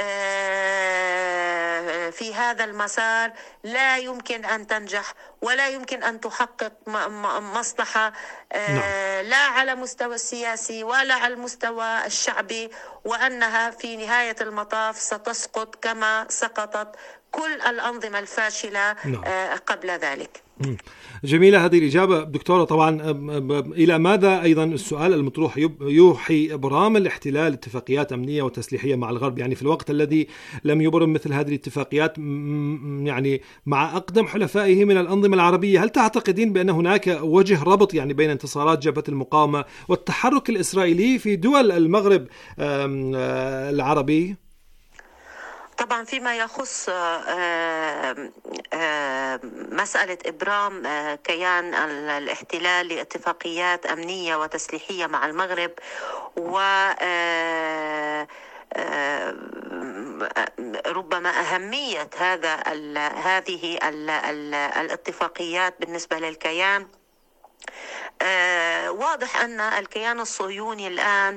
في هذا المسار، لا يمكن أن تنجح ولا يمكن أن تحقق مصلحة لا على مستوى السياسي ولا على المستوى الشعبي، وأنها في نهاية المطاف ستسقط كما سقطت كل الأنظمة الفاشلة قبل ذلك. جميلة هذه الإجابة دكتورة. طبعا إلى ماذا أيضا السؤال المطروح يوحي إبرام الاحتلال اتفاقيات أمنية وتسليحية مع الغرب، يعني في الوقت الذي لم يبرم مثل هذه الاتفاقيات يعني مع أقدم حلفائه من الأنظمة العربية؟ هل تعتقدين بأن هناك وجه ربط يعني بين انتصارات جبهة المقاومة والتحرك الإسرائيلي في دول المغرب العربي؟ طبعا فيما يخص مسألة إبرام كيان الاحتلال لاتفاقيات أمنية وتسليحية مع المغرب ربما أهمية هذه الاتفاقيات بالنسبة للكيان. واضح أن الكيان الصهيوني الآن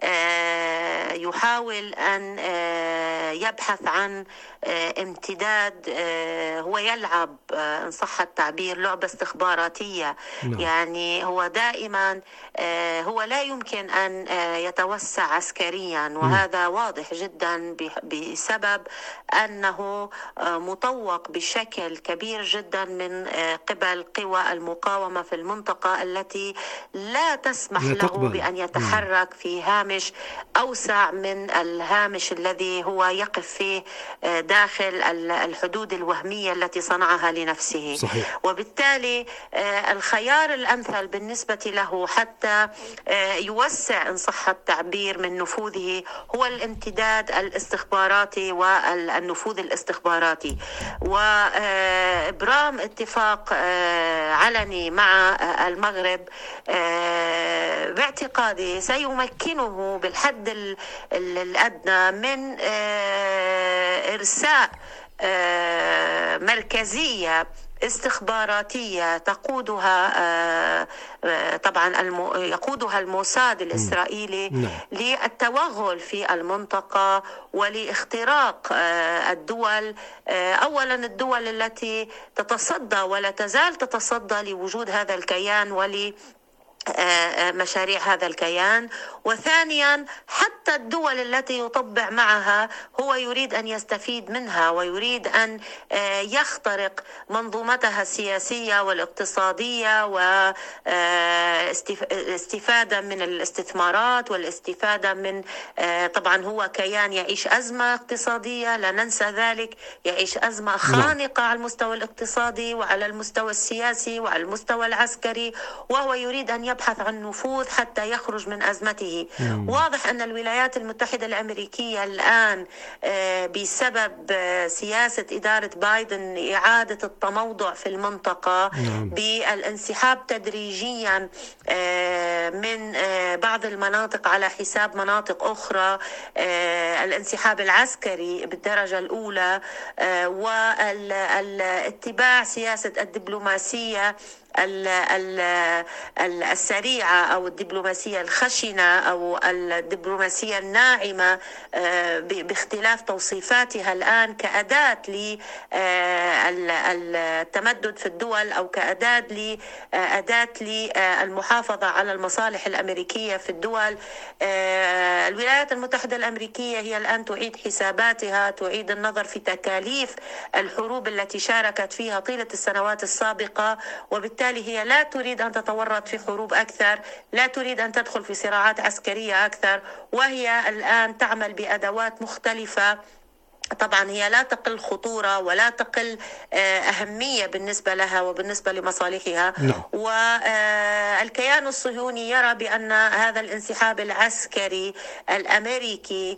يحاول أن يبحث عن امتداد، هو يلعب إن صح التعبير لعبة استخباراتية. يعني هو دائما هو لا يمكن أن يتوسع عسكريا، وهذا واضح جدا بسبب أنه مطوق بشكل كبير جدا من قبل قوى المقاومة في المنطقة التي لا تسمح له بأن يتحرك في هامش أوسع من الهامش الذي هو يقف فيه داخل الحدود الوهمية التي صنعها لنفسه. صحيح. وبالتالي الخيار الأمثل بالنسبة له حتى يوسع إن صح التعبير من نفوذه هو الامتداد الاستخباراتي والنفوذ الاستخباراتي، وإبرام اتفاق علني مع المغرب باعتقادي سيمكنه بالحد الأدنى من إرساء مركزية استخباراتية تقودها طبعا يقودها الموساد الإسرائيلي للتوغل في المنطقة ولاختراق الدول، أولا الدول التي تتصدى ولا تزال تتصدى لوجود هذا الكيان مشاريع هذا الكيان، وثانيا حتى الدول التي يطبع معها هو يريد أن يستفيد منها ويريد أن يخترق منظومتها السياسية والاقتصادية واستفادة من الاستثمارات والاستفادة من طبعا هو كيان يعيش أزمة اقتصادية، لا ننسى ذلك، يعيش أزمة خانقة على المستوى الاقتصادي وعلى المستوى السياسي وعلى المستوى العسكري، وهو يريد أن يبحث عن نفوذ حتى يخرج من أزمته. واضح أن الولايات المتحدة الأمريكية الآن بسبب سياسة إدارة بايدن إعادة التموضع في المنطقة بالانسحاب تدريجيا من بعض المناطق على حساب مناطق أخرى، الانسحاب العسكري بالدرجة الأولى، والاتباع سياسة الدبلوماسية السريعة أو الدبلوماسية الخشنة أو الدبلوماسية الناعمة باختلاف توصيفاتها الآن كأداة للتمدد في الدول أو كأداة للمحافظة على المصالح الأمريكية في الدول. الولايات المتحدة الأمريكية هي الآن تعيد حساباتها، تعيد النظر في تكاليف الحروب التي شاركت فيها طيلة السنوات السابقة، وبالتالي هي لا تريد أن تتورط في حروب أكثر، لا تريد أن تدخل في صراعات عسكرية أكثر، وهي الآن تعمل بأدوات مختلفة. طبعا هي لا تقل خطورة ولا تقل أهمية بالنسبة لها وبالنسبة لمصالحها. والكيان الصهيوني يرى بأن هذا الانسحاب العسكري الأمريكي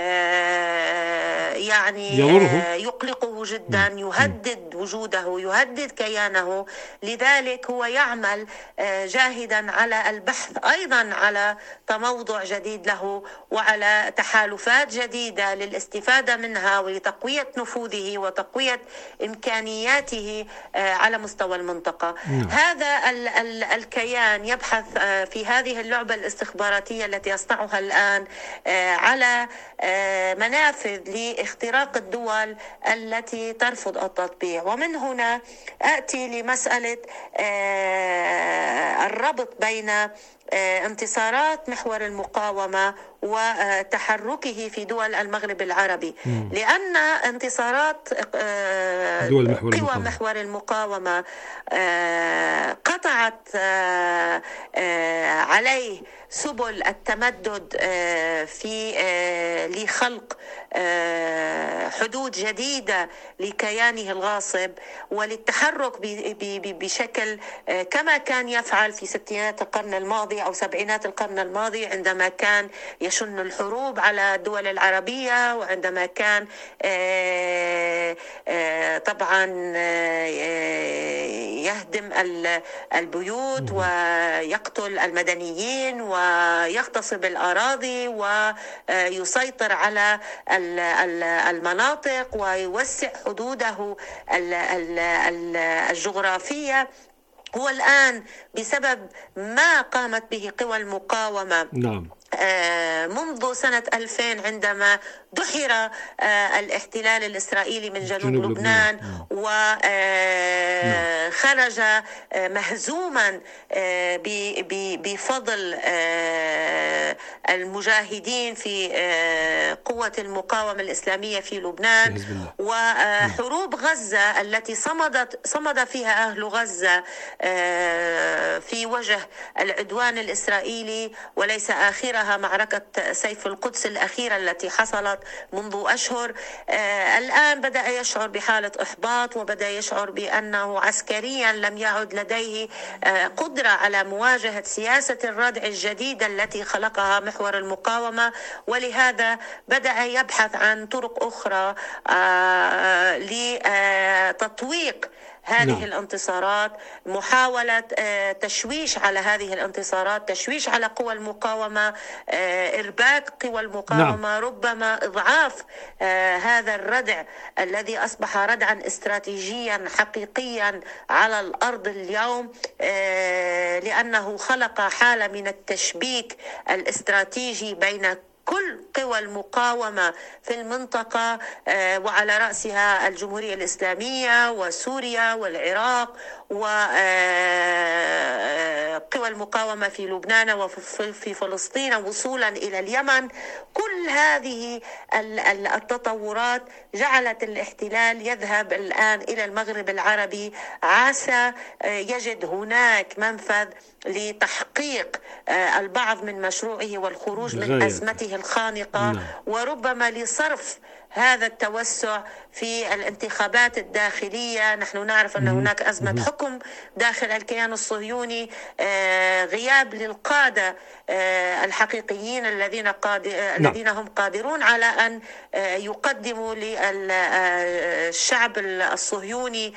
يعني يقلقه جدا، يهدد وجوده، يهدد كيانه، لذلك هو يعمل جاهدا على البحث أيضا على تموضع جديد له وعلى تحالفات جديدة للاستفادة منها ولتقوية نفوذه وتقوية إمكانياته على مستوى المنطقة. هذا الكيان يبحث في هذه اللعبة الاستخباراتية التي يصنعها الآن على منافذ لاختراق الدول التي ترفض التطبيع. ومن هنا أتي لمسألة الربط بين انتصارات محور المقاومة وتحركه في دول المغرب العربي، لأن انتصارات قوى محور المقاومة قطعت عليه سبل التمدد في لخلق حدود جديدة لكيانه الغاصب وللتحرك بشكل كما كان يفعل في ستينات القرن الماضي أو سبعينات القرن الماضي، عندما كان يشن الحروب على الدول العربية، وعندما كان طبعا يهدم البيوت ويقتل المدنيين ويغتصب الأراضي ويسيطر على المناطق ويوسع حدوده الجغرافية. هو الآن بسبب ما قامت به قوى المقاومة منذ سنة 2000 عندما دحر الاحتلال الإسرائيلي من جنوب لبنان وخرج مهزوما بفضل المجاهدين في قوة المقاومة الإسلامية في لبنان، وحروب غزة التي صمد فيها أهل غزة في وجه العدوان الإسرائيلي، وليس آخرها معركة سيف القدس الأخيرة التي حصلت منذ أشهر. الآن بدأ يشعر بحالة إحباط، وبدأ يشعر بأنه عسكريا لم يعد لديه قدرة على مواجهة سياسة الردع الجديدة التي خلقها محور المقاومة، ولهذا بدأ يبحث عن طرق أخرى لتطويق هذه الانتصارات، محاولة تشويش على هذه الانتصارات، تشويش على قوى المقاومة، إرباك قوى المقاومة، ربما إضعاف هذا الردع الذي أصبح ردعا استراتيجيا حقيقيا على الأرض اليوم، لأنه خلق حالة من التشبيك الاستراتيجي بين كل قوى المقاومة في المنطقة، وعلى رأسها الجمهورية الإسلامية وسوريا والعراق وقوى المقاومة في لبنان وفي فلسطين وصولا إلى اليمن. كل هذه التطورات جعلت الاحتلال يذهب الآن إلى المغرب العربي، عسى يجد هناك منفذ لتحقيق البعض من مشروعه والخروج من أزمته الخانقة، وربما لصرف هذا التوسع في الانتخابات الداخلية. نحن نعرف أن هناك أزمة حكم داخل الكيان الصهيوني، غياب للقادة الحقيقيين الذين هم قادرون على أن يقدموا للشعب الصهيوني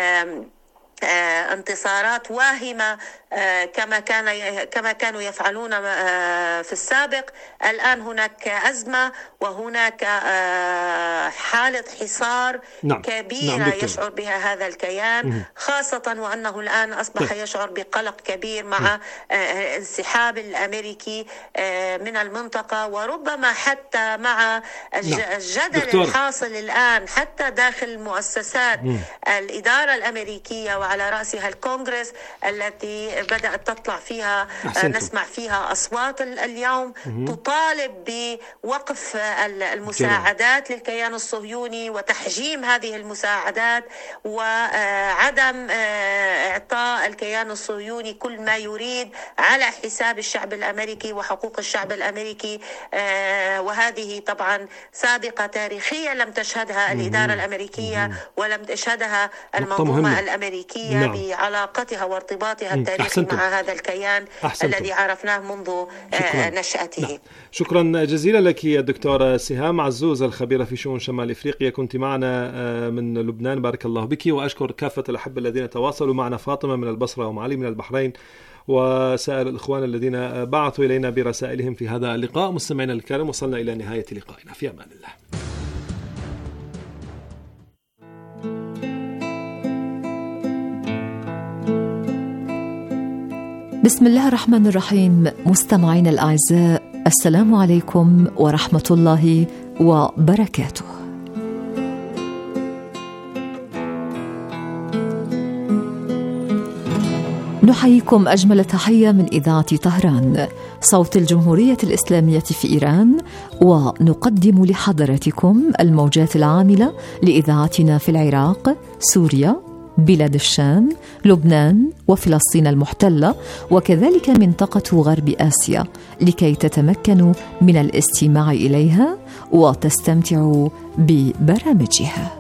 انتصارات واهمة كما كانوا يفعلون في السابق. الآن هناك أزمة وهناك حالة حصار كبيرة يشعر بها هذا الكيان، خاصة وأنه الآن أصبح يشعر بقلق كبير مع انسحاب الأمريكي من المنطقة، وربما حتى مع الجدل الحاصل الآن حتى داخل مؤسسات الإدارة الأمريكية وعلى رأسها الكونغرس التي بدأت تطلع فيها نسمع فيها أصوات اليوم تطالب بوقف المساعدات للكيان الصهيوني وتحجيم هذه المساعدات وعدم إعطاء الكيان الصهيوني كل ما يريد على حساب الشعب الأمريكي وحقوق الشعب الأمريكي. وهذه طبعا سابقة تاريخية لم تشهدها الإدارة الأمريكية ولم تشهدها المنظومة الأمريكية بعلاقتها وارتباطها التاريخي مع هذا الكيان الذي عرفناه منذ نشأته. شكرا جزيلا لك يا دكتورة سهام عزوز الخبيرة في شؤون شمال إفريقيا، كنت معنا من لبنان، بارك الله بك. وأشكر كافة الأحبة الذين تواصلوا معنا، فاطمة من البصرة ومعلي من البحرين وسائر الإخوان الذين بعثوا إلينا برسائلهم في هذا اللقاء. مستمعينا الكرام، وصلنا إلى نهاية لقائنا، في أمان الله. بسم الله الرحمن الرحيم. مستمعينا الأعزاء، السلام عليكم ورحمة الله وبركاته. نحييكم أجمل تحية من إذاعة طهران صوت الجمهورية الإسلامية في إيران، ونقدم لحضراتكم الموجات العاملة لإذاعتنا في العراق، سوريا، بلاد الشام، لبنان وفلسطين المحتلة، وكذلك منطقة غرب آسيا، لكي تتمكنوا من الاستماع إليها وتستمتعوا ببرامجها.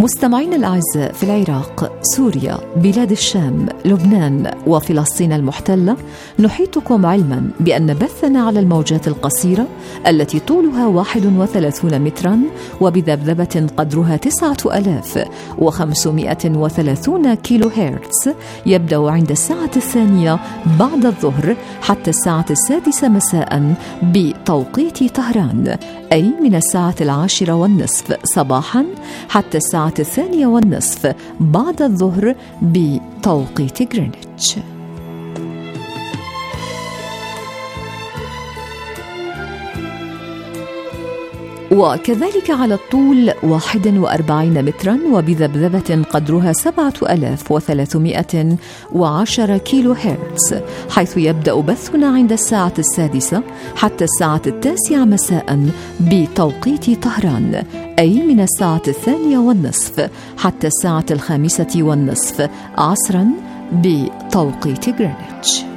مستمعينا الأعزاء، في العراق، سوريا، بلاد الشام، لبنان وفلسطين المحتلة، نحيطكم علما بأن بثنا على الموجات القصيرة التي طولها 31 مترا وبذبذبة قدرها 9530 كيلو هرتز يبدأ عند الساعة 2 بعد الظهر حتى الساعة 6 مساء بتوقيت طهران، أي من الساعة 10:30 صباحا حتى الساعة 2:30 بعد الظهر بتوقيت غرينتش. وكذلك على الطول 41 مترا وبذبذبة قدرها 7310 كيلو هرتز، حيث يبدأ بثنا عند الساعة 6 حتى الساعة 9 مساء بتوقيت طهران، أي من الساعة 2:30 حتى الساعة 5:30 عصرا بتوقيت غرينتش.